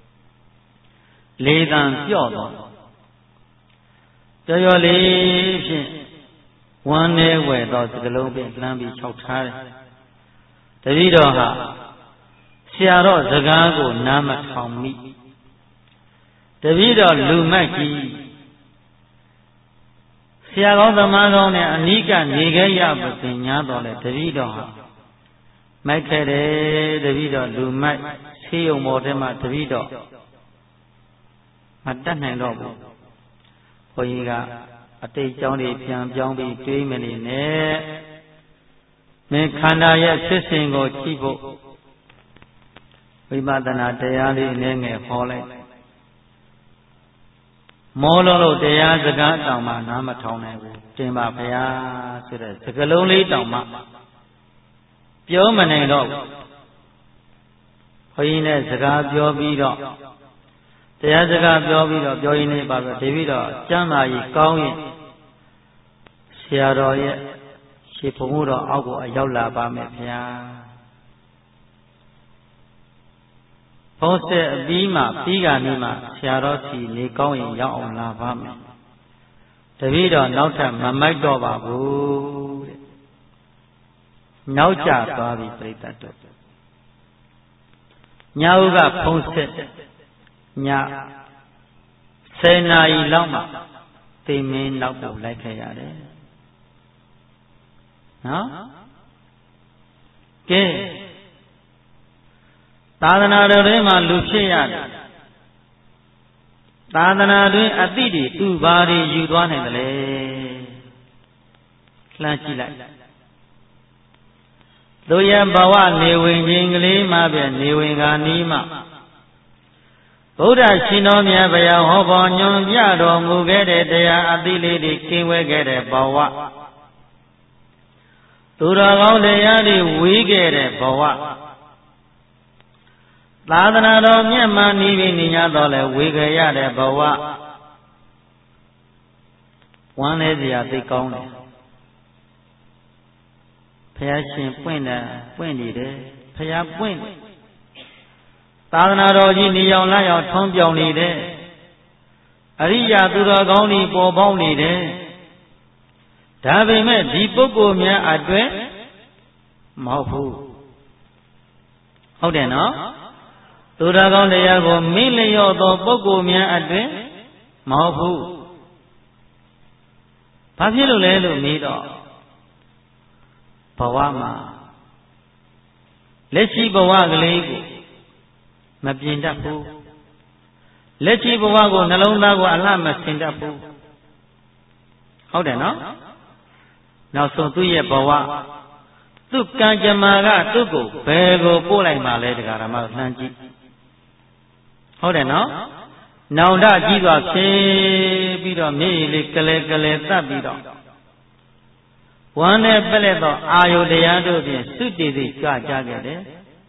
လေးတန်ပြော့တော့ကြော်ကြော်လေးဖြင့်ဝမ်းနေဝဲတော့စကလုံးဖြင့်လှမ်းပြီးခြောက်ထားတယ်တပည့်တော်ဟာဆရာတော်စကားကိုနားမထောင်မိတပည့်တော်လူမိုက်ကြီးဆရာကောင်းသမားကောင်းနဲ့အနိကနေခဲ့ရပါသင်ညာတော်လဲတပည့်တော်ဟာမိုက်ခဲ့တယ်တပည့်တော်လူမိုက်ဆေးရုံပေါ်ထဲမှာတပည့်တော်မတတ်နိုင်တော့ဘူးဘုန်းကြီးကအတိတ်ကြောင်းတွေပြန်ပြောင်းပြီးတွေးမနေနဲ့မင်းခန္ဓာရဲ့ဖြစ်စဉ်ကိုကြည့်ဖို့ဝိပဿနာတရားလေးနည်းငယ်ဟောလိုက်မောလို့လို့တရားစကားတောင်မှနားမထောင်နိုင်ဘူးတင်ပါဗျာဆိုတဲ့စကလုံးလေးတောင်မှပြောမနိုင်တော့ဘူးဘုန်းကြီးနဲ့စကားပြောပြီးတော့တရားစကားပြောပြီးတော့ပြောရင်းလေးပါပဲဒီပြီးတော့ကျမ်းမာကြီးကောင်းရင်ဆရာတော်ရဲ့ရှေ့ဘုံဘုတော်အောက်ကိုအရောက်လာပါမယ်ဗျာဘုန်းဆက်အပြီးမှပြီးကနေမှဆရာတော်စီနေကောင်းရင်ရောက်အောင်လာပါမယ်တပည့်တော်နောက်ထပ်မမိုက်တော့ပါဘူးတဲ့နောက်ကျသွားပြီပြိတ္တတို့ညဥကဖုန်းဆက်ညဆယ်နာရီလောက်မှသိမင်းနောက်ကိုလိုက်ခဲ့ရတယ်နော်ကဲသာသနာတော်ထဲမှာလူဖြစ်ရတယ်သာသနာတွင်အတိတွေသူဘာတွေယူသွားနိုင်တယ်လဲလှမ်းကြည့်လိုက်တို့ရဲ့ဘဝနေဝင်ခြင်းကလေးမှပဲနေဝင်ကနီးမှဗုဒ္ဓရှင်တော်မြတ်ဗျာဟောပေါ်ညွန်ပြတော်မူခဲ့တဲ့တရားအတိလေးတွေကင်းဝဲခဲ့တဲ့ဘဝသူတော်ကောင်းတရားတွေဝေးခဲ့တဲ့ဘဝသာသနာတော်မြတ်မှနိဗ္ဗာန်ညတော်လဲဝေကြရတဲ့ဘဝဝမ်းလဲစရာသိကောင်းတယ်ဘုရားရှင်ပွင့်တယ်ပွင့်နေတယ်ဘုရားပွင့်သာသနာတော်ကြီးနေအောင်လာအောင်ထုံးပြောင်နေတယ်အရိယာသူတော်ကောင်းတွေပေါ်ပေါက်နေတယ်ဒါပေမဲ့ဒီပုဂ္ဂိုလ်များအတွက်မဟုတ်ဘူးဟုတ်တယ်နော်သူတော်ကောင်းတရားကိုမိလျော့သောပုဂ္ဂိုလ်များအတွက်မဟုတ်ဘူးဘာဖြစ်လို့လဲလို့မေးတော့ဘဝမှာလက်ရှိဘဝကလေးကိုမပြင်တတ်ဘူးလက်ရှိဘဝကိုနှလုံးသားကိုအလှမဆင်တတ်ဘူးဟုတ်တယ်နော်နောက်ဆုံးသူ့ရဲ့ဘဝသူ့ကံကြမ္မာကသူ့ကိုဘယ်ကိုပို့လိုက်မှလဲတရားဓမ္မလှမ်းကြည့်ဟုတ်တယ်နော်နောင်တကြီးစွာဖြေပြီးတော့မြေကြီးလေးကလေးကလေးတတ်ပြီးတော့ဝမ်းနဲ့ပက်လက်သောအာယုတရားတို့ဖြင့်သုတည်သိကြွကြခဲ့တယ်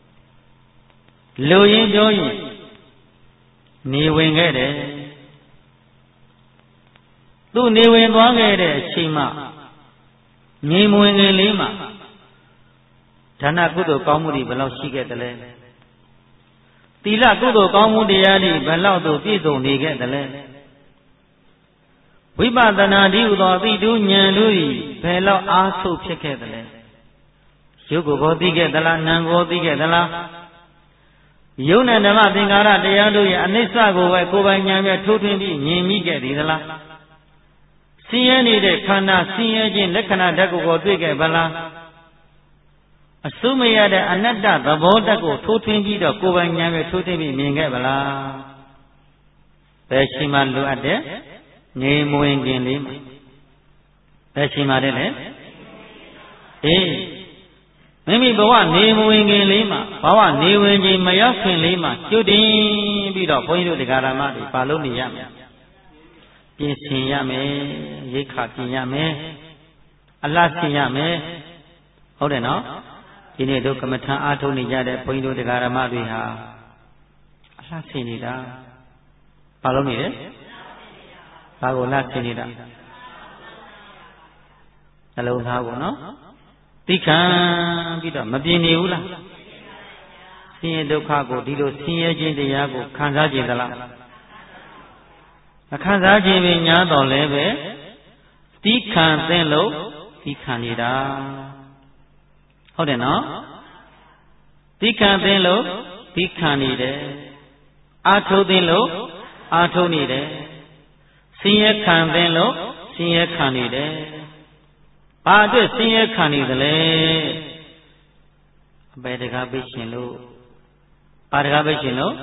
လူရင်းပြောရင်နေဝင်ခဲ့တယ်သူနေဝင်သွားခဲ့တဲ့အချိန်မှငြိမ်မဝင်ခင်လေးမှာဒါနကုသိုလ်ကောင်းမှုတွေဘယ်လောက်ရှိခဲ့သလဲသီလကုသိုလ်ကောင်းမှုတရားတွေဘယ်လောက်သို့ပြည့်စုံနေခဲ့သလဲဝိပဿနာတည်းဟူသောအသိဉာဏ်တို့၏ဘယ်လောက်အားထုတ်ဖြစ်ခဲ့သလဲရုပ်ကိုယ်ကိုသိခဲ့သလားနာမ်ကိုသိခဲ့သလားယုံနဲ့ဓမ္မသင်္ကာရတရားတို့ရဲ့အနိစ္စကိုပဲကိုယ်ပိုင်ဉာဏ်နဲ့ထိုးထွင်းပြီးမြင်မိခဲ့သည်သလားဆင်းရဲနေတဲ့ခန္ဓာဆင်းရဲခြင်းလက္ခဏာဓာတ်ကိုတွေ့ခဲ့ဗလားအစုမရတဲ့အနတ္တသဘောဓာတ်ကိုထိုးထွင်းပြီးတော့ကိုယ်ပိုင်ဉာဏ်နဲ့ထိုးထွင်းပြီးမြင်ခဲ့ဗလားဘယ်ရှိမှလိုအပ်တဲ့နေမဝင်ခင်လေးမှာဘယ်ရှိမှတဲ့လေအေးမိမိဘဝနေမဝင်ခင်လေးမှာဘဝနေဝင်ခြင်းမရောက်ခင်လေးမှာကျွတ်တင်ပြီးတော့ဘုန်းကြီးတို့တရားဓမ္မတွေပါလို့နေရမယ်ပြင်ဆင်ရမယ်ရိက္ခာပြင်ရမယ်အလှဆင်ရမယ်ဟုတ်တယ်နော်ဒီနေ့တို့ကမ္မထံအားထုတ်နေကြတဲ့ဘုန်းကြီးတို့တရားဓမ္မတွေဟာအလှဆင်နေတာပါလို့နေတယ်ဘာကိုလှဆင်နေတာနှလုံးသားကိုနော်သိခံပြီးတော့မပြင်းနေဘူးလားဆင်းရဲဒုက္ခကိုဒီလိုဆင်းရဲခြင်းတရားကိုခံစားကြသလားမခံစားခြင်းပင်ညာတော်လဲပဲသိခံသင်လို့သိခံနေတာဟုတ်တယ်နော်သိခံသင်လို့သိခံနေတယ်အာထုတ်သင်လို့အာထုတ်နေတယ်ဆင်းရဲခံသင်လို့ဆင်းရဲခံနေတယ်ဘာအတွက်ဆင်းရဲခံနေသလဲအပေတကားပိရှင်လို့ဘာတကားပိရှင်လို့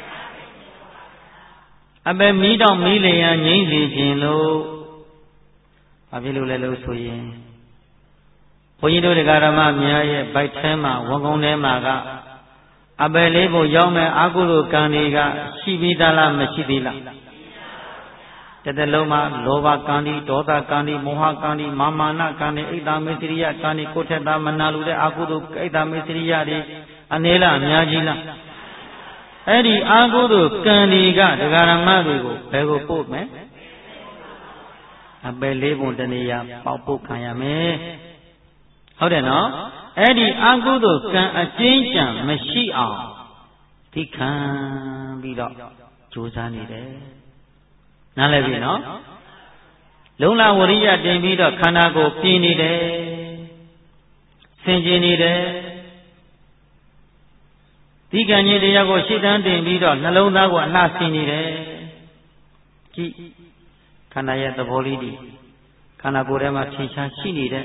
အပေမီးတောင်မီးလျံငြိမ့်စေခြင်းလို့ဘာဖြစ်လို့လဲလို့ဆိုရင်ဘုန်းကြီးတို့တရားဓမ္မများရဲ့ဗိုက်ထဲမှာဝန်ကုန်းထဲမှာကအပေလေးကိုရောက်မဲ့အာဟုလိုကံတွေကရှိပြီးသားလားမရှိသေးလားတတလုံးမှာလောဘကံဒီဒေါသကံဒီမောဟကံဒီမာမာနကံဒီအိတ်တာမေစရိယကံဒီကိုထက်သားမနာလူတဲ့အာဟုလိုအိတ်တာမေစရိယတွေအနေလားအများကြီးလားအဲ့ဒီအာဟုလိုကံတွေကဒကာရမတွေကိုဘယ်ကိုပို့မယ်အပယ်လေးပုံတနေရာပေါက်ပုတ်ခံရမယ်ဟုတ်တယ်နော်အဲ့ဒီအာဟုလိုကံအကျဉ်းချံမရှိအောင်သိခံပြီးတော့ကြိုးစားနေတယ်နားလည်ပြီနော်လုံလဝရိယတင်ပြီးတော့ခန္ဓာကိုယ်ပြင်းနေတယ်ဆင်ကျင်နေတယ်ဒီကံကြီးတရားကိုရှေ့တန်းတင်ပြီးတော့နှလုံးသားကိုအလှဆင်နေတယ်ကြည့်ခန္ဓာရဲ့သဘောလေးဒီခန္ဓာကိုယ်ထဲမှာထင်ရှားရှိနေတဲ့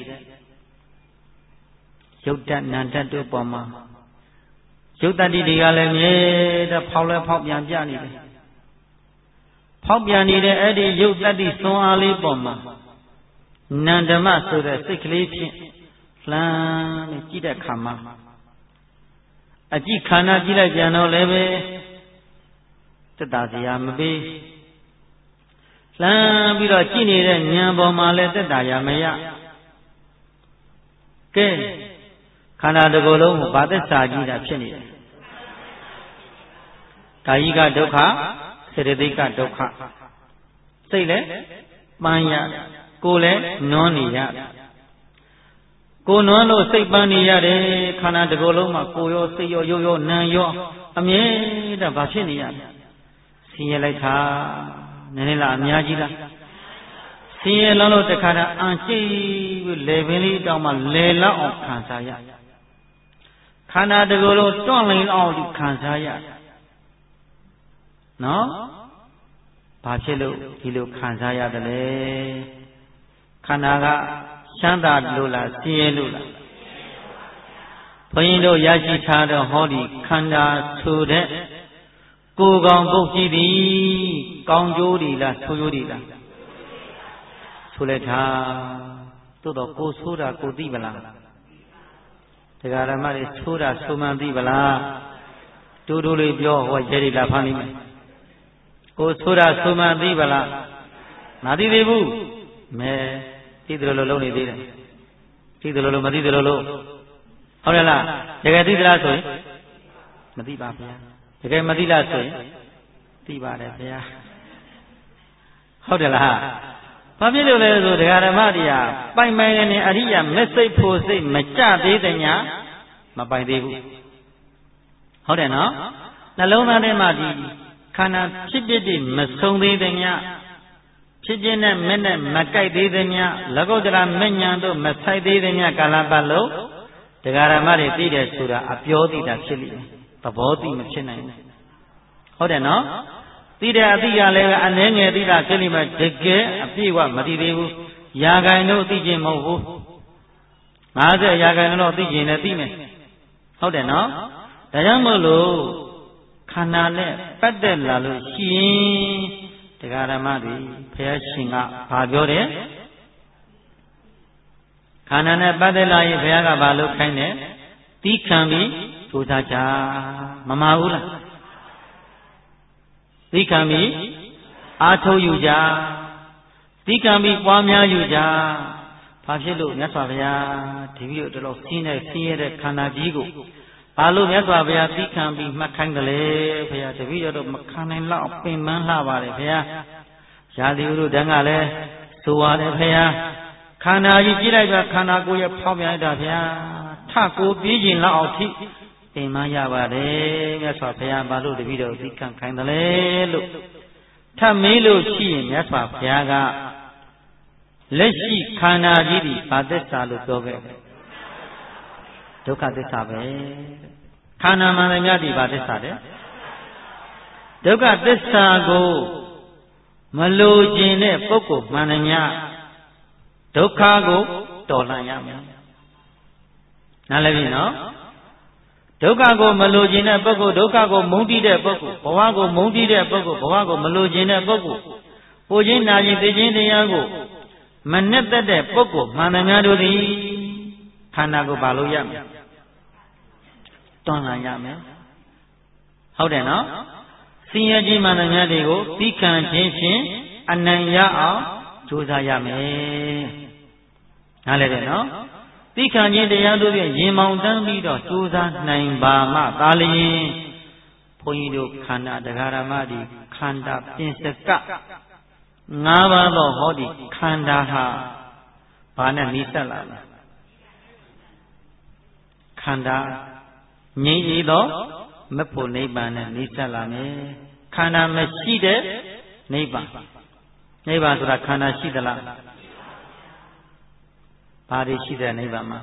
ရုပ်တဏ္ဍတ်တို့ပေါ်မှာရုပ်တတိတွေကလည်းမြဲတဲ့ဖောက်လဲဖောက်ပြန်ပြနေတယ်ဖောက်ပြန်နေတဲ့အဲ့ဒီရုပ်တတ္တိစွမ်းအားလေးပေါ်မှာနန္ဓမဆိုတဲ့စိတ်ကလေးဖြင့်လှမ်းနဲ့ကြည့်တဲ့အခါမှာအကြည့်ခန္ဓာကြည့်လိုက်ပြန်တော့လည်းပဲသက်သာစရာမပေးလှမ်းပြီးတော့ကြည့်နေတဲ့ဉာဏ်ပေါ်မှာလည်းသက်သာရမရကဲခန္ဓာတစ်ခုလုံးကိုဗာသက်စာကြည့်တာဖြစ်နေတယ်ဟကာယိကဒုက္ခစေတသိက်ကဒုက္ခစိတ်လည်းပန်းရကိုယ်လည်းနွမ်းနေရကိုယ်နွမ်းလို့စိတ်ပန်းနေရတယ်ခန္ဓာတစ်ခုလုံးမှာကိုယ်ရောစိတ်ရောရုပ်ရောနာမ်ရောအမြဲတမ်းဘာဖြစ်နေရလဲဆင်းရဲလိုက်တာနည်းနည်းလားအများကြီးလားဆင်းရဲလုံးလို့တခါတည်းအန်ကျိပြီးလေပင်လေးတောင်းမှလေလောက်အောင်ခံစားရခန္ဓာတစ်ခုလုံးတွန့်လိန်အောင်ခံစားရနော်ဘာဖြစ်လို့ဒီလိုခံစားရတယ်လဲခန္ဓာကချမ်းသာလို့လားဆင်းရဲလို့လားဘုန်းကြီးတို့ရရှိထားတဲ့ဟောဒီခန္ဓာဆိုတဲ့ကိုယ်ကောင်ပုတ်ကြည့်သည်ကောင်းကျိုးတွေလားဆိုးကျိုးတွေလားဆိုလိုက်တာသို့တော့ကိုယ်ဆိုးတာကိုသိမလားတရားဓမ္မတွေဆိုးတာဆိုမှန်သိမလားတူတူလေးပြောဟောရဲတွေလာဖမ်းလိမ့်မယ်ကိုယ်ဆိုးတာဆိုမှန်သိပါလားမသိသေးဘူးမဲသိတယ်လို့လုံးနေသေးတယ်သိတယ်လို့မသိတယ်လို့ဟုတ်တယ်လားတကယ်သိသလားဆိုရင်မသိပါဗျာတကယ်မသိလားဆိုရင်သိပါတယ်ဗျာဟုတ်တယ်လားဘာဖြစ်လို့လဲဆိုတရားဓမ္မတရားပိုင်ပိုင်နေအရိယာမစိတ်ဖို့စိတ်မကြသေးတဲ့ညာမပိုင်သေးဘူးဟုတ်တယ်နော်နှလုံးသားထဲမှာဒီခန္ဓာဖြစ်ဖြစ်တွေမဆုံးသေးတဲ့ညာဖြစ်ဖြစ်နဲ့မဲ့နဲ့မကြိုက်သေးတဲ့ညာလကုတ္တရာမဉ္ဇဉ်တို့မဆိုင်သေးတဲ့ညာကာလပတ်လို့တရားဓမ္မတွေသိတယ်ဆိုတာအပြောသိတာဖြစ်လိမ့်မယ်သဘောသိမဖြစ်နိုင်ဘူးဟုတ်တယ်နော်သိတဲ့အသိကလည်းအနည်းငယ်သိတာဖြစ်လိမ့်မယ်တကယ်အပြည့်အဝမသိသေးဘူးရာဂိုင်တို့သိခြင်းမဟုတ်ဘူးငါးဆယ်ရာဂိုင်တော့သိခြင်းနဲ့သိမယ်ဟုတ်တယ်နော်ဒါကြောင့်မို့လို့ခန္ဓာနဲ့ပတ်သက်လာလို့ရှိရင်တရားဓမ္မတွေဘုရားရှင်ကဘာပြောတယ်ခန္ဓာနဲ့ပတ်သက်လာရင်ဘုရားကဘာလို့ခိုင်းတယ်သီးခံပြီးကြိုးစားကြမမှားဘူးလားသီးခံပြီးအားထုတ်ယူကြသီးခံပြီးပွားများယူကြဘာဖြစ်လို့မြတ်စွာဘုရားဒီလိုတော်တော်ဆင်းတဲ့ဆင်းရဲတဲ့ခန္ဓာကြီးကိုဘာလို့မြတ်စွာဘုရားသီးခံပြီးမှတ်ခိုင်းတယ်လဲဘုရားတပည့်တော်မခံနိုင်လောက်ပင်ပန်းလှပါတယ်ဘုရားရာသီဥတုတန်းကလည်းဆိုရတယ်ဘုရားခန္ဓာကြီးကြည့်လိုက်ပါခန္ဓာကိုယ်ရဲ့ဖောက်ပြန်လိုက်တာဘုရားထကိုပြေးခြင်းလောက်အောင်ထိပင်ပန်းရပါတယ်မြတ်စွာဘုရားဘာလို့တပည့်တော်သီးခံခိုင်းတယ်လဲလို့ထမေးလို့ရှိရင်မြတ်စွာဘုရားကလက်ရှိခန္ဓာကြီးဒီဘာသစ္စာလို့ပြောခဲ့တယ်ဒုက္ခသစ္စာပဲခန္ဓာမှန်တယ်များဒီဘာသစ္စာတဲ့ဒုက္ခသစ္စာကိုမလိုချင်တဲ့ပုဂ္ဂိုလ်မှန်တယ်များဒုက္ခကိုတော်လှန်ရမယ်နားလည်ပြီနော်ဒုက္ခကိုမလိုချင်တဲ့ပုဂ္ဂိုလ်ဒုက္ခကိုမုန်းတိတဲ့ပုဂ္ဂိုလ်ဘဝကိုမုန်းတိတဲ့ပုဂ္ဂိုလ်ဘဝကိုမလိုချင်တဲ့ပုဂ္ဂိုလ်ပိုခြင်းနာခြင်းသိခြင်းတရားကိုမနဲ့သက်တဲ့ပုဂ္ဂိုလ်မှန်တယ်များတို့သည်ခန္ဓာကိုဘာလို့ရမလဲတွန်းလှန်ရမယ်ဟုတ်တယ်နော်ဆင်းရဲခြင်းမှန်တယ်များတွေကိုသီးခံခြင်းဖြင့်အနိုင်ရအောင်ကြိုးစားရမယ်နားလည်တယ်နော်သီးခံခြင်းတရားတို့ဖြင့်ရင်မောင်တန်းပြီးတော့ကြိုးစားနိုင်ပါမှသာလျှင်ဘုန်းကြီးတို့ခန္ဓာတရားဓမ္မဒီခန္ဓာပြင်စကငါးပါးသောဟောဒီခန္ဓာဟာဘာနဲ့နှိစက်လာလဲခန္ဓာငြိမ့်ရသောမဖို့နိဗ္ဗာန်နဲ့နှိစက်လာမယ်ခန္ဓာမရှိတဲ့နိဗ္ဗာန်နိဗ္ဗာန်ဆိုတာခန္ဓာရှိသလားဘာတွေရှိတဲ့နိဗ္ဗာန်မှာ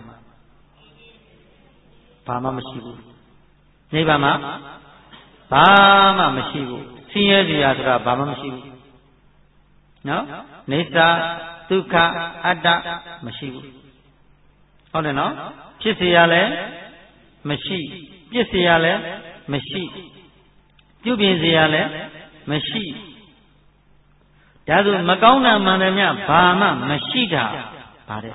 ဘာမှမရှိဘူးနိဗ္ဗာန်မှာဘာမှမရှိဘူးဆင်းရဲစရာဆိုတာဘာမှမရှိဘူးနော်နေသာဒုက္ခအတ္တမရှိဘူးဟုတ်တယ်နော်ဖြစ်เสียရလဲမရှိပြစ်เสียရလဲမရှိပြုပြင်เสียရလဲမရှိဒါဆိုမကောင်းတာမှန်တယ်မြဘာမှမရှိတာဗါတဲ့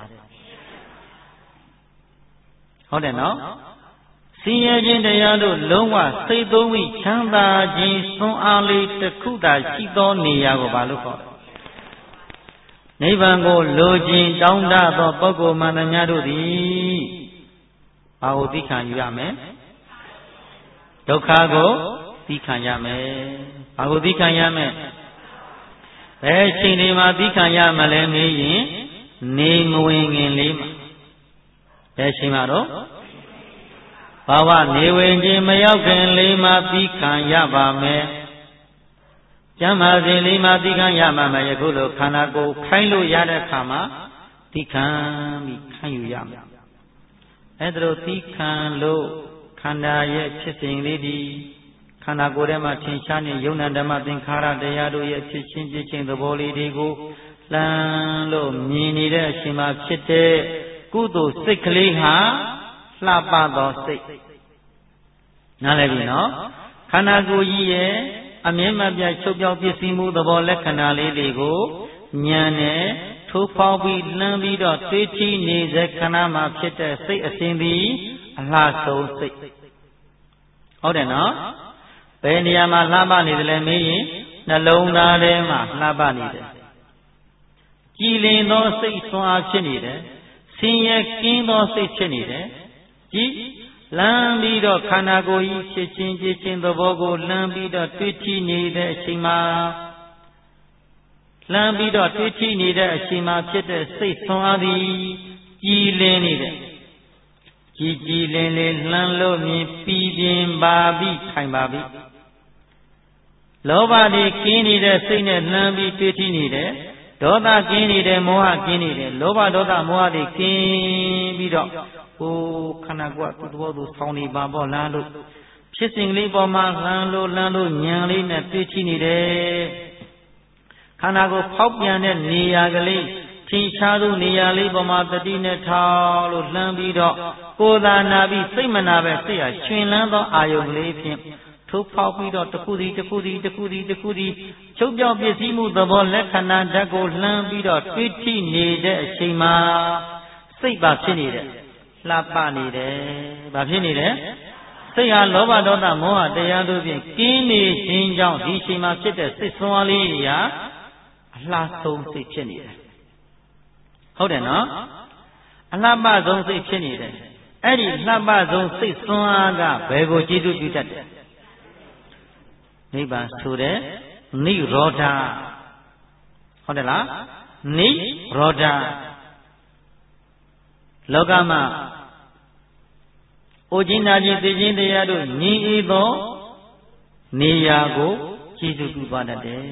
ဟုတ်တယ်နော်ဆင်းရဲခြင်းတရားတို့လုံးဝစိတ်သုံးပြီးချမ်းသာခြင်းသွန်အားလေးတစ်ခုသာရှိသောနေရာကိုဘာလို့ခေါ်လဲနိဗ္ဗာန်ကိုလိုချင်တောင်းတသောပုဂ္ဂိုလ်မှန်သမျှတို့သည်ဘာကိုသိခံယူရမလဲဒုက္ခကိုသီးခံရမယ်ဘာကိုသီးခံရမယ်ဘယ်အချိန်ဒီမှာသီးခံရမလဲမေးရင်နေမဝင်ခင်လေးမှာဘယ်အချိန်မှာတော့ဘာဝနေဝင်ခြင်းမရောက်ခင်လေးမှာသီးခံရပါမယ်ကျမ်းမာစဉ်လေးမှာသီးခံရမှာမယ်ယခုလိုခန္ဓာကိုယ်ခိုင်းလို့ရတဲ့အခါမှာသီးခံပြီးခံယူရမယ်အဲဒါလို့သီးခံလို့ခန္ဓာရဲ့ဖြစ်စဉ်လေးဒီခန္ဓာကိုယ်ထဲမှာထင်ရှားနေယုံနာဓမ္မသင်္ခါရတရားတို့ရဲ့ဖြစ်ချင်းပြချင်းသဘောလေးတွေကိုလှမ်းလို့မြင်နေတဲ့အချိန်မှာဖြစ်တဲ့ကုသိုလ်စိတ်ကလေးဟာလှပသောစိတ်နားလည်ပြီနော်ခန္ဓာကိုယ်ကြီးရဲ့အမြဲမပြတ်ချုပ်ပြောက်ပြည့်စည်မှုသဘောလက္ခဏာလေးတွေကိုဉာဏ်နဲ့ထိုးဖောက်ပြီးလှမ်းပြီးတော့တွေးကြည့်နေတဲ့ခန္ဓာမှာဖြစ်တဲ့စိတ်အစဉ်သည်အလှဆုံးစိတ်ဟုတ်တယ်နော်ဘယ်နေရာမှာလှပနေတယ်လဲမေးရင်နှလုံးသားထဲမှာလှပနေတယ်ကြည်လင်သောစိတ်ဆွမ်းအားဖြစ်နေတယ်ဆင်းရဲကင်းသောစိတ်ဖြစ်နေတယ်ကြည်လမ်းပြီးတော့ခန္ဓာကိုယ်ကြီးဖြစ်ချင်းပြချင်းသဘောကိုလမ်းပြီးတော့တွေးကြည့်နေတဲ့အချိန်မှာလမ်းပြီးတော့တွေးကြည့်နေတဲ့အချိန်မှာဖြစ်တဲ့စိတ်ဆွမ်းအားသည်ကြည်လင်နေတယ်ကြည်ကြည်လင်လင်လှမ်းလို့မြင်ပြီးပြင်းပါပြီခိုင်ပါပြီလောဘတွေကင်းနေတဲ့စိတ်နဲ့လှမ်းပြီးတွေးကြည့်နေတယ်ဒေါသကင်းနေတယ်မောဟကင်းနေတယ်လောဘဒေါသမောဟတွေကင်းပြီးတော့ဟိုခန္ဓာကိုယ်ကသူ့သဘောသူဆောင်းနေပါပေါ့လားလို့ဖြစ်စဉ်လေးပေါ်မှာလှမ်းလို့လှမ်းလို့ညံလေးနဲ့တွေးကြည့်နေတယ်ခန္ဓာကိုယ်ဖောက်ပြန်တဲ့နေရာကလေးထင်ရှားသောနေရာလေးပေါ်မှာတတိနဲ့ထောက်လို့လှမ်းပြီးတော့ကိုယ်သာနာပြီးစိတ်မနာပဲစိတ်ဟာရှင်လန်းသောအာယုံလေးဖြင့်ထိုးဖောက်ပြီးတော့တစ်ခုစီတစ်ခုစီတစ်ခုစီတစ်ခုစီချုပ်ပြောက်ပြည့်စည်မှုသဘောလက္ခဏာဓာတ်ကိုလှမ်းပြီးတော့တွေးကြည့်နေတဲ့အချိန်မှာစိတ်ပါဖြစ်နေတယ်လှပနေတယ်ဘာဖြစ်နေတယ်စိတ်ဟာလောဘဒေါသမောဟတရားတို့ဖြင့်ကင်းနေခြင်းကြောင့်ဒီအချိန်မှာဖြစ်တဲ့စိတ်ဆွမ်းအားလေးတွေဟာအလှဆုံးစိတ်ဖြစ်နေတယ်ဟုတ်တယ်နော်အလှပဆုံးစိတ်ဖြစ်နေတယ်အဲ့ဒီလှပဆုံးစိတ်ဆွမ်းအားကဘယ်ကိုကျေးဇူးပြုတတ်တယ်နိဗ္ဗာန်ဆိုတဲ့နိရောဓဟုတ်တယ်လားနိရောဓလောကမှာအိုခြင်းနာခြင်းသိခြင်းတရားတို့ညီဤသောနေရာကိုကျေးဇူးပြုပါတတ်တယ်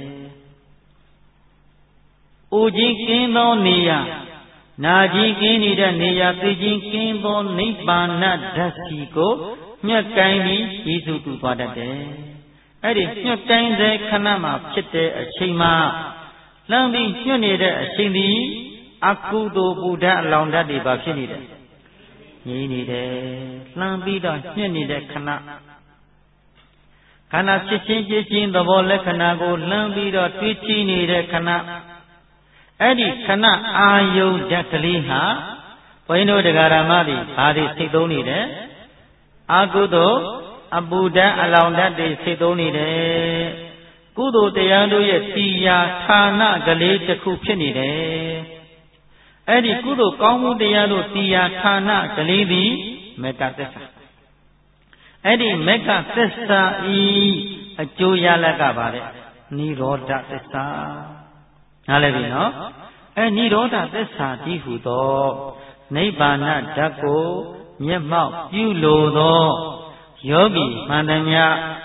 အိုခြင်းကင်းသောနေရာနာခြင်းကင်းနေတဲ့နေရာသိခြင်းကင်းသောနိဗ္ဗာန်ဓာတ်စီကိုညှက်ကိုင်းပြီးကျေးဇူးပြုပါတတ်တယ်အဲ့ဒီညှက်ကိုင်းတဲ့ခဏမှာဖြစ်တဲ့အချိန်မှာလှမ်းပြီးညှက်နေတဲ့အချိန်ဒီအကုသိုလ်ဘုဒ္ဓအလောင်းဓာတ်တွေပါဖြစ်နေတယ်ငြိမ့်နေတယ်လှမ်းပြီးတော့ညှက်နေတဲ့ခဏခန္ဓာဖြစ်ချင်းဖြစ်ချင်းသဘောလက္ခဏာကိုလှမ်းပြီးတော့တွေးကြည့်နေတဲ့ခဏအဲ့ဒီခဏအာယုဓာတ်ကလေးဟာဘုန်းကြီးတို့တရားဓမ္မတွေဘာတွေစိတ်သုံးနေတယ်အကုသိုလ်အပူဓာတ်အလောင်းဓာတ်တွေစိတ်သုံးနေတယ်ကုသိုလ်တရားတို့ရဲ့တရားဌာနကလေးတစ်ခုဖြစ်နေတယ်အဲ့ဒီကုသိုလ်ကောင်းမှုတရားတို့တရားဌာနကလေးသည်မေတ္တာသစ္စာအဲ့ဒီမေတ္တာသစ္စာဤအကျိုးရလဒ်ကပါတဲ့နိရောဓသစ္စာနားလည်ပြီနော်အဲနိရောဓသစ္စာတည်းဟူသောနိဗ္ဗာန်ဓာတ်ကိုမျက်မှောက်ပြုလိုသောယောဂီမှန်သမျှ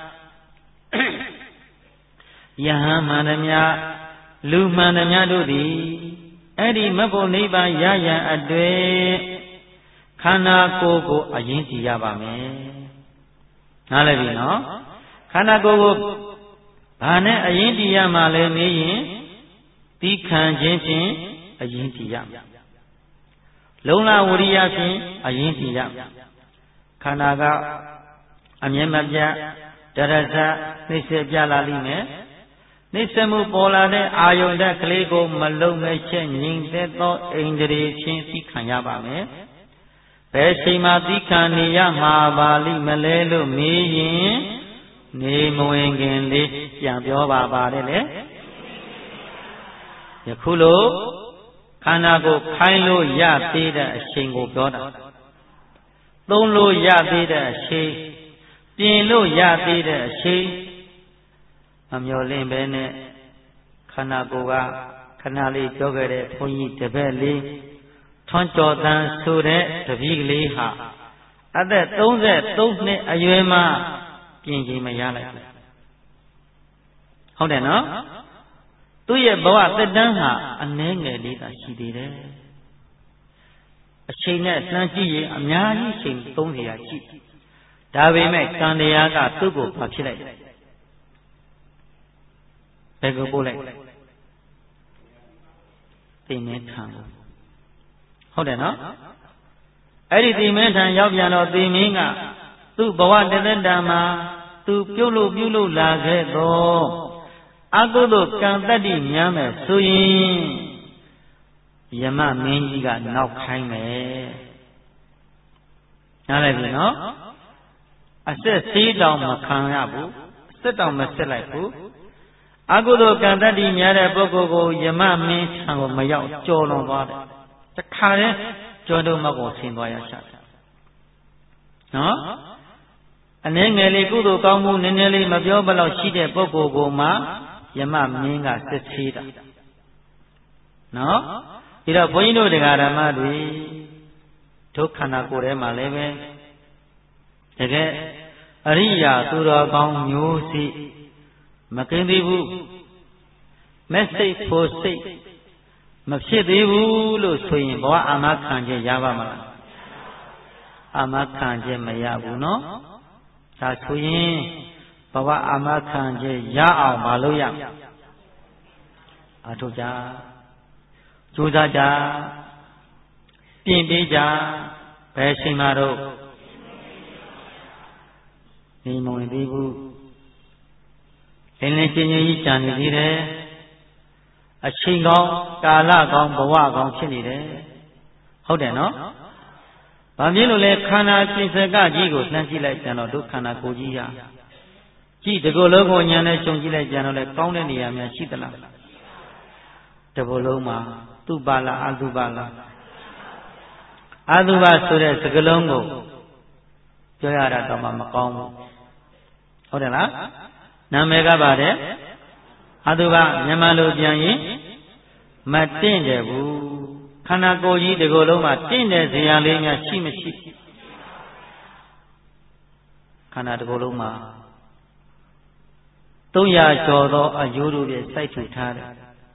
ယဟန်မှန်သမျှလူမှန်သမျှတို့သည်အဲ့ဒီမဖို့နိဗ္ဗာန်ရရန်အတွေ့ခန္ဓာကိုယ်ကိုအရင်ကြည့်ရပါမယ်နားလည်ပြီနော်ခန္ဓာကိုယ်ကိုဘာနဲ့အရင်ကြည့်ရမှာလဲမေးရင်သီးခံခြင်းဖြင့်အရင်ကြည့်ရလုံလဝရိယဖြင့်အရင်ကြည့်ရခန္ဓာကအမြဲမပြတ်တရဇနှိစ္စပြလာလိမ့်မယ်နှိစ္စမှုပေါ်လာတဲ့အာယုန်ဓာတ်ကလေးကိုမလုံမဲ့ချက်ငြိမ်သက်သောအိန္ဒြေဖြင့်သီးခံရပါမယ်ဘယ်ချိန်မှသီးခံနေရမှာပါလိမ့်မလဲလို့မေးရင်နေမဝင်ခင်လေးပြန်ပြောပါပါတယ်လေယခုလိုခန္ဓာကိုခိုင်းလို့ရသေးတဲ့အချိန်ကိုပြောတာသုံးလို့ရသေးတဲ့အချိန်ပြင်လို့ရသေးတဲ့အချိန်မမျော်လင့်ပဲနဲ့ခန္ဓာကိုယ်ကခဏလေးပြောခဲ့တဲ့ဘုန်းကြီးတပည့်လေးထွန်းကျော်တန်းဆိုတဲ့တပည့်ကလေးဟာအသက်သုံးဆယ်သုံးနှစ်အရွယ်မှာပြင်ချိန်မရလိုက်ဘူးဟုတ်တယ်နော်သူ့ရဲ့ဘဝသက်တမ်းဟာအနည်းငယ်လေးသာရှိသေးတယ်အချိန်နဲ့နှမ်းကြည့်ရင်အများကြီးချိန်သုံးဆယ်ရာရှိဒါပေမဲ့ကံတရားကသူ့ကိုဖတ်ဖြစ်လိုက်တယ်ဘယ်ကိုပို့လိုက်သိမင်းထံကိုဟုတ်တယ်နော်အဲ့ဒီသိမင်းထံရောက်ပြန်တော့သိမင်းကသူ့ဘဝတသက်တာမှာသူပြုတ်လို့ပြုတ်လို့လာခဲ့တော့အကုသိုလ်ကံတတ္တိများမယ်ဆိုရင်ယမမင်းကြီးကနောက်ခိုင်းမယ်နားလည်ပြီနော်အဆက်စေးတောင်မခံရဘူးအဆက်တောင်မဆက်လိုက်ဘူးအကုသိုလ်ကံတတ္တိများတဲ့ပုဂ္ဂိုလ်ကိုယမမင်းထံကိုမရောက်ကြော်လွန်သွားတယ်တခါတည်းကြောတုံးမောက်ကိုဆင်းသွားရရှာတယ်နော်အနည်းငယ်လေးကုသိုလ်ကောင်းမှုနည်းနည်းလေးမပြောဘလောက်ရှိတဲ့ပုဂ္ဂိုလ်ကိုမှယမမင်းကစစ်ဆေးတာနော်ဒီတော့ဘုန်းကြီးတို့တရားဓမ္မတွေဒုက္ခနာကိုယ်ထဲမှာလည်းပဲတကယ်အရိယာသူတော်ကောင်းမျိုးစီမကင်းသေးဘူးမက်စိတ်ဖို့စိတ်မဖြစ်သေးဘူးလို့ဆိုရင်ဘဝအာမခံခြင်းရပါမလားအာမခံခြင်းမရဘူးနော်ဒါဆိုရင်ဘဝအာမခံခြင်းရအောင်မလုပ်ရအထုကြကြိုးစားကြပြင်ပေးကြဘယ်ချိန်မှတော့နေမဝင်သေးဘူးလင်းလင်းချင်းချင်းကြီးကြံနေသေးတယ်အချိန်ကောင်းကာလကောင်းဘဝကောင်းဖြစ်နေတယ်ဟုတ်တယ်နော်ဘာဖြစ်လို့လဲခန္ဓာစိတ်စကကြီးကိုနှမ်းကြည့်လိုက်ကြတော့ဒုက္ခနာကိုကြီးရကြည့်ဒီကိုယ်လုံးကိုညာနဲ့ခြုံကြည့်လိုက်ကြတော့လေကောင်းတဲ့နေရာများရှိသလားတဘလုံးမှာသူပါလားအတုပါလားအတုပါဆိုတဲ့စကလုံးကိုပြောရတာတော့မှမကောင်းဘူးဟုတ်တယ်လားနာမည်ကပါတယ်အတုပါမြန်မာလိုပြန်ရင်မတင့်တယ်ဘူးခန္ဓာကိုယ်ကြီးဒီကိုယ်လုံးမှာတင့်တဲ့ဇေယျလေးများရှိမရှိခန္ဓာဒီကိုယ်လုံးမှာသုံးရာကျော်သောအယိုးတို့ဖြင့်စိုက်ထူထားတယ်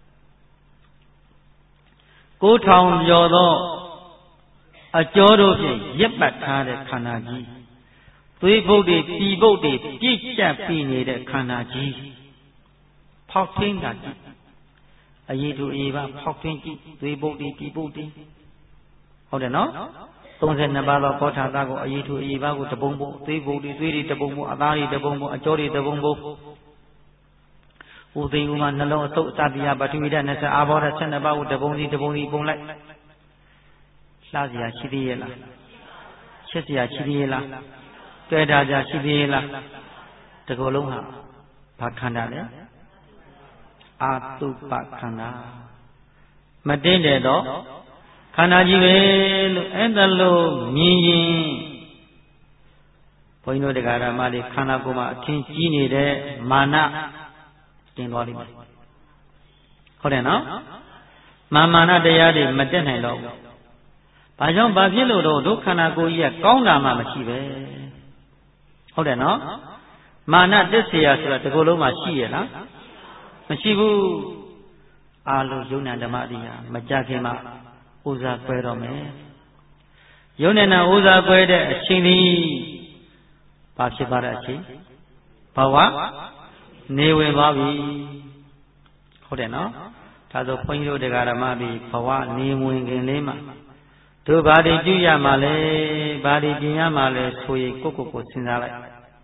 ကိုးထောင်ကျော်သောအကျော်တို့ဖြင့်ရစ်ပတ်ထားတဲ့ခန္ဓာကြီးသွေးပုတ်တွေပြည်ပုတ်တွေပြည့်ကျပ်ပြီးနေတဲ့ခန္ဓာကြီးဖောက်ထွင်းတာကြည့်အရေးတူအေးပါဖောက်ထွင်းကြည့်သွေးပုတ်တွေပြည်ပုတ်တွေဟုတ်တယ်နော်သုံးဆယ်နှစ်ပါးသောကောထာသကိုအရေးတူအေးပါကိုတပုံပုံသွေးပုတ်တွေသွေးတွေတပုံပုံအသားတွေတပုံပုံအကျော်တွေတပုံပုံဥသိဥမနှလုံးအသုတ်အသတိယပထဝီဓာတ်နှစ်အာဘောဓာတ်၁၂ပါးကိုတပုံစီတပုံစီပုံလိုက်လှစရာရှိသေးရဲ့လားချစ်စရာရှိသေးရဲ့လားတွေ့တာကြရှိသေးရဲ့လားတကောလုံးဟာဘာခန္ဓာလဲအာတုပခန္ဓာမတင်းတယ်တော့ခန္ဓာကြီးပဲလို့အဲ့ဒါလို့မြင်ရင်ဘုန်းကြီးတို့တရားဓမ္မတွေခန္ဓာကိုယ်မှာအထင်ကြီးနေတဲ့မာနတင်သွားလိမ့်မယ်ဟုတ်တယ်နော်မာမာနတရားတွေမတက်နိုင်တော့ဘူးဘာကြောင့်ဘာဖြစ်လို့တော့ဒုက္ခနာကိုကြီးကကောင်းတာမှမရှိပဲဟုတ်တယ်နော်မာနတက်เสียဆိုတာဒီကိုယ်လုံးမှာရှိရလားမရှိဘူးအာလုံးယုံနာဓမ္မတိဟာမကြခင်မှာဥဇာကွဲတော့မယ်ယုံနေနာဥဇာကွဲတဲ့အချိန်လေးဘာဖြစ်သွားတဲ့အချိန်ဘဝနေဝင်သွားပြီဟုတ်တယ်နော်ဒါဆိုခွန်ကြီးတို့တရားဓမ္မပြီးဘဝနေဝင်ခင်လေးမှာတို့ဘာတွေပြုရမှာလဲဘာတွေပြင်ရမှာလဲဆိုရင်ကိုယ့်ကိုယ်ကိုစဉ်းစားလိုက်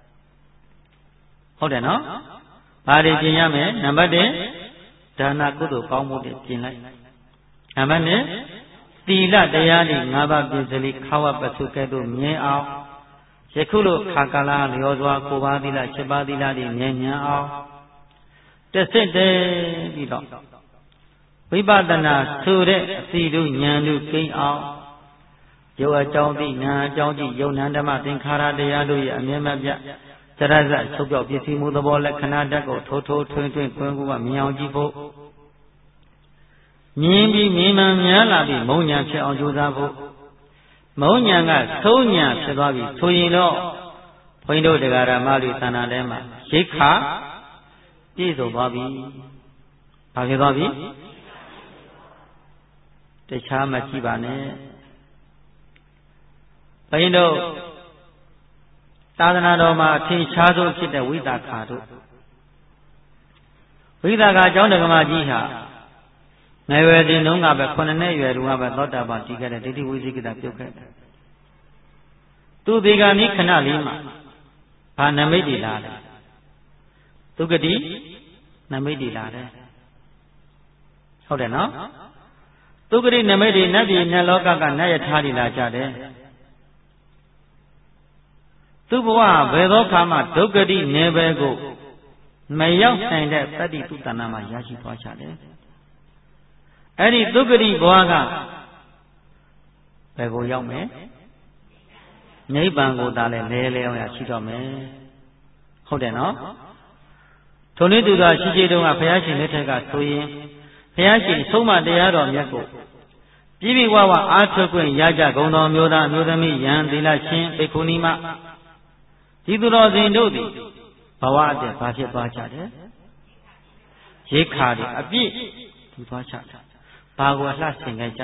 ဟုတ်တယ်နော်ဘာတွေပြင်ရမယ်နံပါတ်၁ဒါနကုသိုလ်ကောင်းမှုတွေပြင်လိုက်နံပါတ်၂သီလတရားတွေ၅ပါးပြည့်စုံလိခါဝပစုကဲ့သို့မြင်အောင်ယခုလိုခါကာလလျော်စွာ၉ပါးသီလ၈ပါးသီလတွေမြင်ညာအောင်တစ်စစ်တည်းပြီးတော့ဝိပဿနာဆိုတဲ့အသီတို့ဉာဏ်တို့ကိန်းအောင်ရုပ်အကြောင်းသိနာအကြောင်းကြည့်ယုံနာဓမ္မသင်္ခါရတရားတို့ရဲ့အမြဲမပြတ်စရဇချုပ်ပြောက်ပစ္စည်းမှုသဘောလက္ခဏာဓာတ်ကိုထိုးထိုးထွင်းထွင်းကွင်းကူကမြင်အောင်ကြည့်ဖို့မြင်ပြီးမြင်မှန်များလာပြီးမုံညာဖြစ်အောင်ကြိုးစားဖို့မုံညာကသုံးညာဖြစ်သွားပြီဆိုရင်တော့ဘုန်းကြီးတို့တရားဓမ္မတွေသဏ္ဍာန်ထဲမှာရိက္ခာပြည့်စုံသွားပြီ။ဘာဖြစ်သွားပြီ။တခြားမကြည့်ပါနဲ့။ဘုန်းကြီးတို့သာသနာတော်မှာအထင်ရှားဆုံးဖြစ်တဲ့ဝိသကာတို့ဝိသကာကျောင်းဓမ္မကြီးဟာငယ်ရွယ်စဉ်တုန်းကပဲခုနှစ်နှစ်ရွယ်တုန်းကပဲသောတာပန်တည်ခဲ့တဲ့ဒိဋ္ဌိဝိသိကိတပြုတ်ခဲ့တယ်။သူဒီကနေ့ခဏလေးမှာဘာနမိတ်တွေလာလဲ။သူကတိနမိတ်တွေလာတယ်။ဟုတ်တယ်နော်။သူကတိနမိတ်တွေနတ်ပြည်နတ်လောကကနတ်ယထာတွေလာကြတယ်။သူဘဝဘယ်သောခါမှဒုက္ခတိနယ်ပယ်ကိုမရောက်နိုင်တဲ့တတ္တိသူတဏ္ဍမှာရရှိသွားကြတယ်။အဲ့ဒီဒုက္ခတိဘဝကဘယ်ကိုရောက်မယ်။နိဗ္ဗာန်ကိုသာလဲလဲလဲအောင်ရရှိတော့မယ်။ဟုတ်တယ်နော်။ထိုနည်းတူသောရှိရှိတုန်းကဘုရားရှင်လက်ထက်ကဆိုရင်ဘုရားရှင်ဆုံးမတရားတော်မြတ်ကိုပြည့်ပြည့်ဝဝအားထုတ်ခွင့်ရကြကုန်သောမျိုးသားမျိုးသမီးယံသီလရှင်ဘိက္ခုနီမဒီသူတော်စင်တို့သည်ဘဝအတည်းဘာဖြစ်သွားကြတယ်ရိက္ခာတွေအပြည့်ထူသွားကြတယ်ဘာကိုလှဆင်ခဲ့ကြ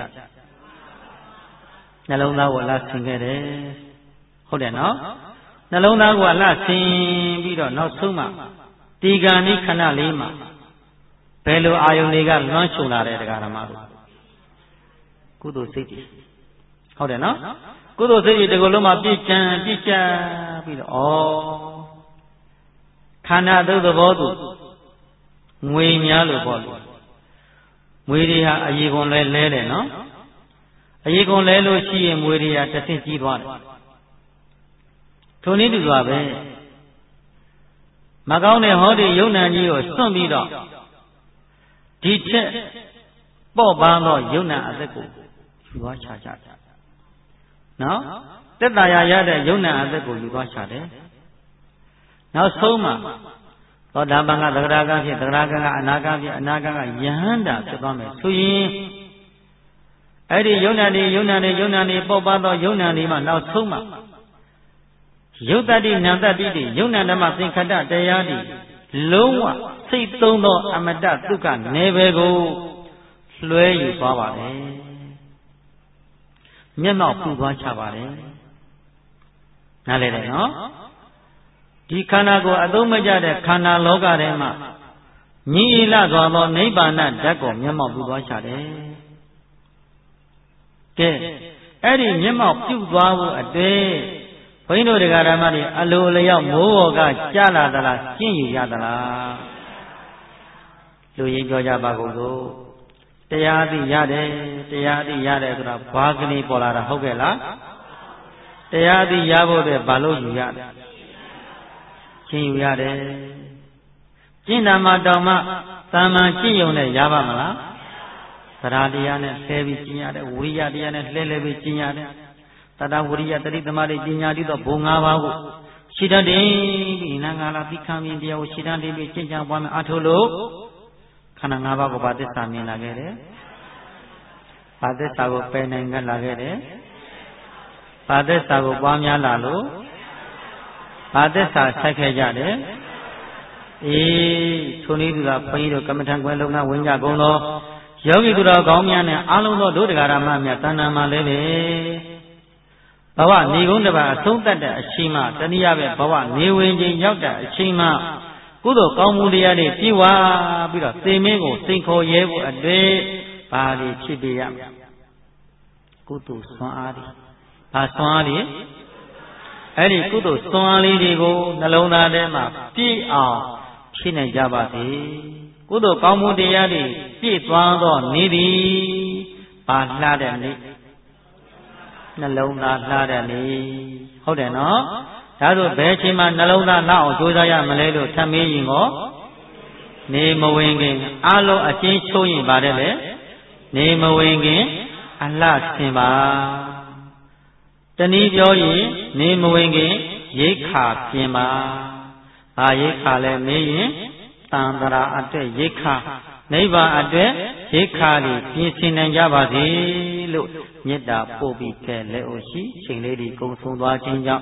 နှလုံးသားကိုလှဆင်ခဲ့တယ်ဟုတ်တယ်နော်နှလုံးသားကိုလှဆင်ပြီးတော့နောက်ဆုံးမှဒီကံဤခဏလေးမှာဘယ်လိုအာယုန်တွေကလွှမ်းခြုံလာတဲ့တရားဓမ္မတို့ကုသိုလ်စိတ်တွေဟုတ်တယ်နော်ကုသိုလ်စိတ်တွေဒီကုလုံးမှာပြည့်ကြံပြည့်ကြံပြီးတော့ဩခန္ဓာသုတ်သဘောသူငွေများလို့ပေါ့လေငွေတွေဟာအရေကုန်လဲလဲတယ်နော်အရေကုန်လဲလို့ရှိရင်ငွေတွေဟာတစ်ဆင့်ကြီးသွားတယ်ထိုနည်းတူစွာပဲမကောင်းတဲ့ဟောဒီယုံနာကြီးကိုစွန့်ပြီးတော့ဒီချက်ပေါ့ပန်းသောယုံနာအသက်ကိုယူသွားချကြတယ်နော်တက်တာရရတဲ့ယုံနာအသက်ကိုယူသွားချတယ်နောက်ဆုံးမှာသောတာပန်ကသဂရကဖြစ်သဂရကကအနာကဖြစ်အနာကကယဟန္တာဖြစ်သွားမယ်ဆိုရင်အဲ့ဒီယုံနာတွေယုံနာတွေယုံနာတွေပေါ့ပါသောယုံနာတွေမှာနောက်ဆုံးမှာယုတ်တတိနန္တတိတွေယုံနာဓမ္မသင်္ခတတရားတွေလုံးဝစိတ်သုံးသောအမတ္တဒုက္ခနယ်ပယ်ကိုလွှဲယူသွားပါတယ်မျက်မှောက်ပြုသွားချပါတယ်နားလည်တယ်နော်ဒီခန္ဓာကိုအသုံးမကျတဲ့ခန္ဓာလောကထဲမှာညီအီလစွာသောနိဗ္ဗာန်ဓာတ်ကိုမျက်မှောက်ပြုသွားချတယ်ကဲအဲ့ဒီမျက်မှောက်ပြုသွားဖို့အတွေ့ဘုန်းကြီးတို့တရားဓမ္မတွေအလိုလျောက်မိုးဘော်ကကြားလာသလားကျင့်ယူရသလားလူရင်းပြောကြပါကုန်စို့တရားသိရတယ်တရားသိရတယ်ဆိုတာဘာကနေပေါ်လာတာဟုတ်ကဲ့လားတရားသိရဖို့အတွက်ဘာလို့ယူရလဲကျင့်ယူရတယ်ကျင့်တာမှတောင်မှသာမန်ကျင့်ရုံနဲ့ရပါမလားသရတရားနဲ့လှဲပြီးကျင့်ရတယ်ဝိရိယတရားနဲ့လှဲလှဲပြီးကျင့်ရတယ်တတဝိရိယတတိသမารိပညာတိသောဘုံ၅ပါးကိုရှိတတ်တယ်ပြီးနာငါလာပြီးခံမြင်တရားကိုရှိတတ်တယ်ပြီးကျင့်ကြံပွားများအထုလို့ခန္ဓာ၅ပါးကိုဘာသစ္စာမြင်လာခဲ့တယ်ဘာသစ္စာကိုပယ်နိုင်ခဲ့လာခဲ့တယ်ဘာသစ္စာကိုပွားများလာလို့ဘာသစ္စာဆက်ခဲ့ကြတယ်အေးထိုနည်းသူကဘုန်းကြီးတို့ကမ္မထံကွယ်လုံးကဝင်ကြကုန်သောယောဂီသူတော်ကောင်းများနဲ့အားလုံးသောဒုဒကာရမများတဏ္ဍာမှာလည်းပဲဘဝနေကုန်းတစ်ပါးအဆုံးသတ်တဲ့အချိန်မှတဏှိယပဲဘဝနေဝင်ခြင်းရောက်တဲ့အချိန်မှကုသိုလ်ကောင်းမှုတရားတွေပြည့်ဝပြီးတော့သေမင်းကိုစိန်ခေါ်ရဲဖို့အတွေ့ဘာတွေဖြစ်ပြရမလဲကုသိုလ်စွမ်းအားတွေဘာစွမ်းအားတွေအဲ့ဒီကုသိုလ်စွမ်းအားလေးတွေကိုနှလုံးသားထဲမှာပြည့်အောင်ဖြည့်နိုင်ကြပါစေကုသိုလ်ကောင်းမှုတရားတွေပြည့်သွားသောနေ့သည်ဘာလှတဲ့နေ့နှလုံးသားလှတဲ့နေ့ဟုတ်တယ်နော်ဒါဆိုဘယ်အချိန်မှနှလုံးသားလှအောင်ကြိုးစားရမလဲလို့ထပ်မေးရင်ကောနေမဝင်ခင်အလုံးအချင်းချိုးရင်ပါတယ်လေနေမဝင်ခင်အလှဆင်ပါတနည်းပြောရင်နေမဝင်ခင်ရိက္ခာပြင်ပါဘာရိက္ခာလဲမေးရင်တန်တရာအတွက်ရိက္ခာနိဗ္ဗာန်အတွက်ရိက္ခာတွေပြင်ဆင်နိုင်ကြပါစေလို့မေတ္တာပို့ပြီးခဲ့လက်အိုရှိချိန်လေးဒီကုံဆုံးသွားခြင်းကြောင့်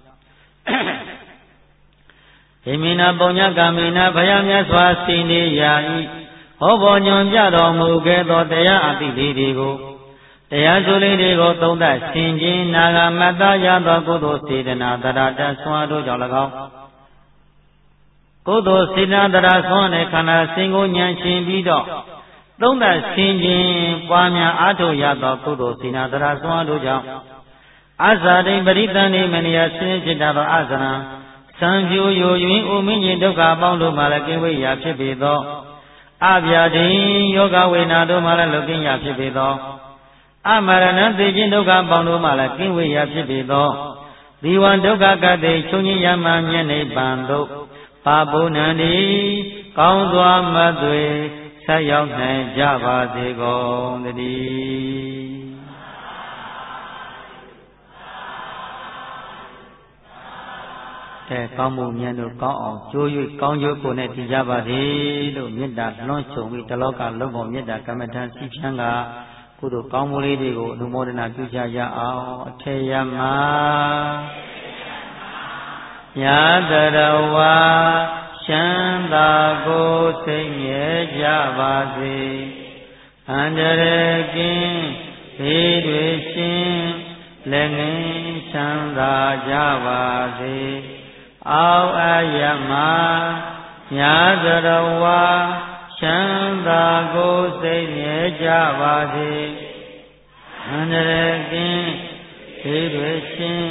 ဣမိနာပုညကာမိနာဘယမြတ်စွာစီနေရာဤဟောပေါ်ညွန်ပြတော်မူခဲ့သောတရားအသည့်လေးတွေကိုတရားစုလေးတွေကိုသုံးသပ်ဆင်ခြင်နာဂမတ္တရသောကုသိုလ်စေတနာတရတဆွမ်းတို့ကြောင့်၎င်းကုသိုလ်စေတနာတရဆွမ်းတဲ့ခန္ဓာစင်ကိုဉာဏ်ရှင်ပြီးတော့သုံးသပ်ဆင်ခြင်ပွားများအားထုတ်ရသောကုသိုလ်စေတနာတရဆွမ်းတို့ကြောင့်အဇာတိပရိသန္တိမနိယဆင်းဖြစ်တတ်သောအဇရံစံပြိုယိုယွင်ဥမင်းကြီးဒုက္ခအပေါင်းတို့မှလည်းကင်းဝေးရာဖြစ်ပေသောအဗျာဒိယောဂဝေနာတို့မှလည်းလွတ်ကင်းရာဖြစ်ပေသောအမရဏသေခြင်းဒုက္ခအပေါင်းတို့မှလည်းကင်းဝေးရာဖြစ်ပေသောဒီဝံဒုက္ခကတိချုပ်ငြိမ်းရမှမျက်နှိပ်ပံတို့ပါဘုဏ္ဏံဒီကောင်းစွာမသွေဆက်ရောက်နိုင်ကြပါစေကုန်သတည်းအဲကောင်းမှုမြတ်တို့ကောင်းအောင်ကြိုး၍ကောင်းကျိုးကိုနဲ့တည်ကြပါစေလို့မေတ္တာလွှမ်းခြုံပြီးတလောကလုံးပေါ်မေတ္တာကမ္မထံစီဖြန်းကကုသိုလ်ကောင်းမှုလေးတွေကိုအနုမောဒနာပြုကြရအောင်အထေယမညာတရဝါချမ်းသာကိုစိတ်ငြဲကြပါစေအန္တရာယ်ကင်းဘေးတွေရှင်းလက်ငင်းချမ်းသာကြပါစေအောက်အယမညာတရဝါချမ်းသာကိုစိတ်ငြဲကြပါစေအန္တရာယ်ကင်းဘေးတွေရှင်း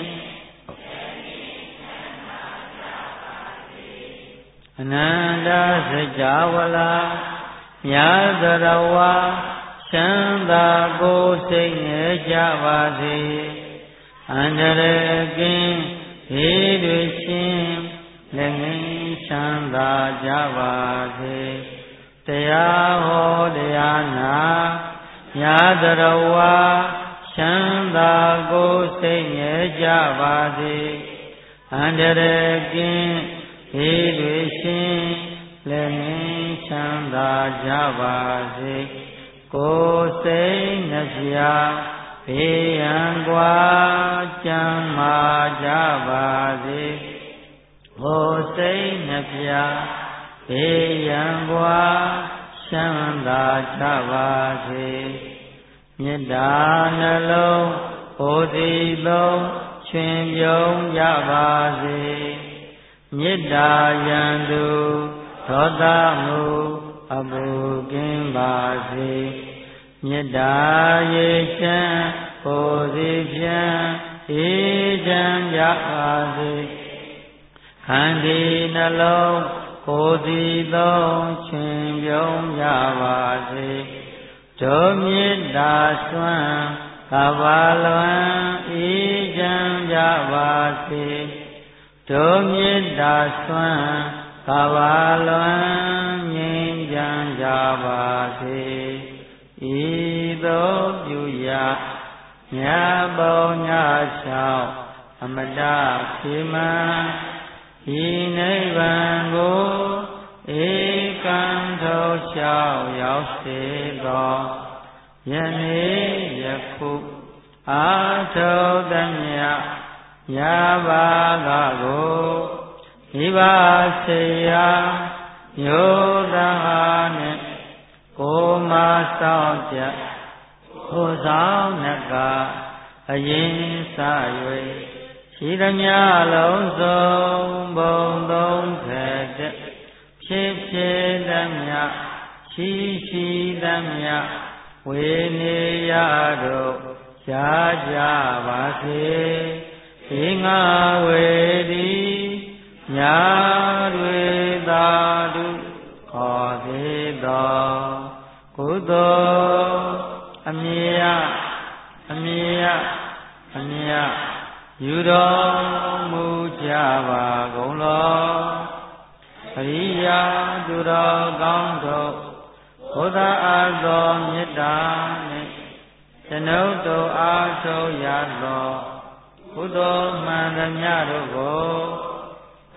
အနန္တစကြာဝဠာညာတရဝါချမ်းသာကိုစိတ်ငြဲကြပါစေအန္တရာယ်ကင်းဘေးတွေရှင်းလက်ငင်းချမ်းသာကြပါစေတရားဟောတရားနာညာတရဝါချမ်းသာကိုစိတ်ငြဲကြပါစေအန္တရာယ်ကင်းဘေးတွေရှင်းလက်ငင်းချမ်းသာကြပါစေကိုယ်စိတ်နှပြဘေးရန်ကွာကျမ်းမာကြပါစေကိုယ်စိတ်နှပြဘေးရန်ကွာချမ်းသာကြပါစေမေတ္တာနှလုံးဘုဒ္ဓီလုံးချွင်ပြုံးကြပါစေမေတ္တာယံသူဒေါသမှုအမှုကင်းပါစေမေတ္တာရေချမ်းကိုယ်စီဖြန်းအေးချမ်းကြပါစေခန္ဒီနှလုံးကိုယ်စီသုံးချွင်ပြုံးကြပါစေဒုမေတ္တာစွမ်းကဘာလွန်အေးချမ်းကြပါစေဒုမေတ္တာစွမ်းကဘာလွန်ငြိမ်းချမ်းကြပါစေဤသို့ပြုရာမြတ်ဘုံညာလျှောက်အမတခေမံဤနိဗ္ဗာန်ကိုဧကံထောလျှောက်ရောက်စေသောယနေ့ယခုအာထုသမျှညာဘာကကိုမိဘဆေယမျိုးသားနှင့်ကိုမဆောင်ကြကိုဆောင်နှကအရင်စ၍ရှိသမျှလုံးစုံဘုံသုံးဆယ်တဲ့ဖြစ်ဖြစ်သမျှရှိရှိသမျှဝေနေရတို့ရှားကြပါစေေငါဝေဒီညာတွေသာဓုခေါ်သေးသောကုသိုလ်အမြဲအမြဲအမြဲယူတော်မူကြပါကုန်လောအရိယာသူတော်ကောင်းတို့ဘုရားအားသောမေတ္တာနှင့်ကျွန်ုပ်တို့အားထုတ်ရသောကုသိုလ်မှန်သမျှတို့ကို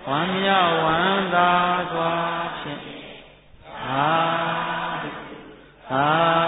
ဝမ်းမြောက်ဝမ်းသာစွာဖြင့်သာဓုသာ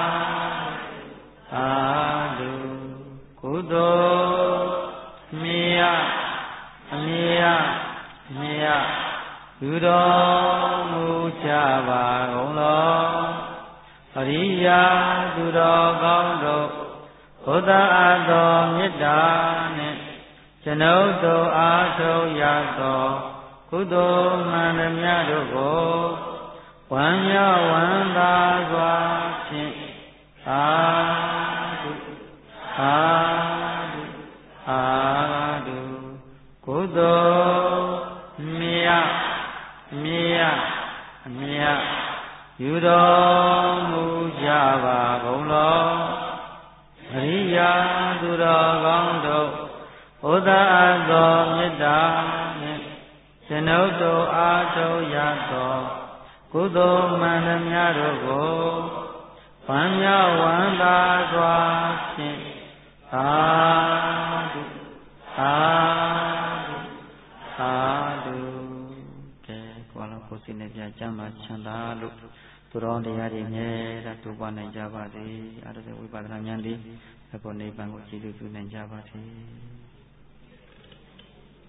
သာဓုကုသိုလ်မြေယအမြေယအမြေယပြုတော်မူကြပါကုန်လောအရိယာသူတော်ကောင်းတို့ဘုဒ္ဓအားသောမေတ္တာနှင့်ကျွန်ုပ်တို့အားထုတ်ရသောကုသိုလ်မှန်သမျှတို့ကိုဝမ်းမြောက်ဝမ်းသာစွာဖြင့်သာဓုသာဓုသာဓုကုသိုလ်မြေယမြေယအမြေယယူတော်မူကြပါကုန်လောအရိယာသူတော်ကောင်းတို့ဘုဒ္ဓအားသောမေတ္တာနှင့်ကျွန်ုပ်တို့အားထုတ်ရသောကုသိုလ်မှန်သမျှတို့ကိုဝမ်းမြောက်ဝမ်းသာစွာဖြင့်သာဓုသာဓုသာဓုကဲကိုယ်လုံးကိုယ်စိတ်နဲ့ပြချမ်းသာချမ်းသာလို့သူတော်တရားတွေနဲ့ဒါတူပါနိုင်ကြပါစေအားလုံးဝိပဿနာဉာဏ်ဒီအပေါ်နိဗ္ဗာန်ကိုကြည်လူပြုနိုင်ကြပါစေ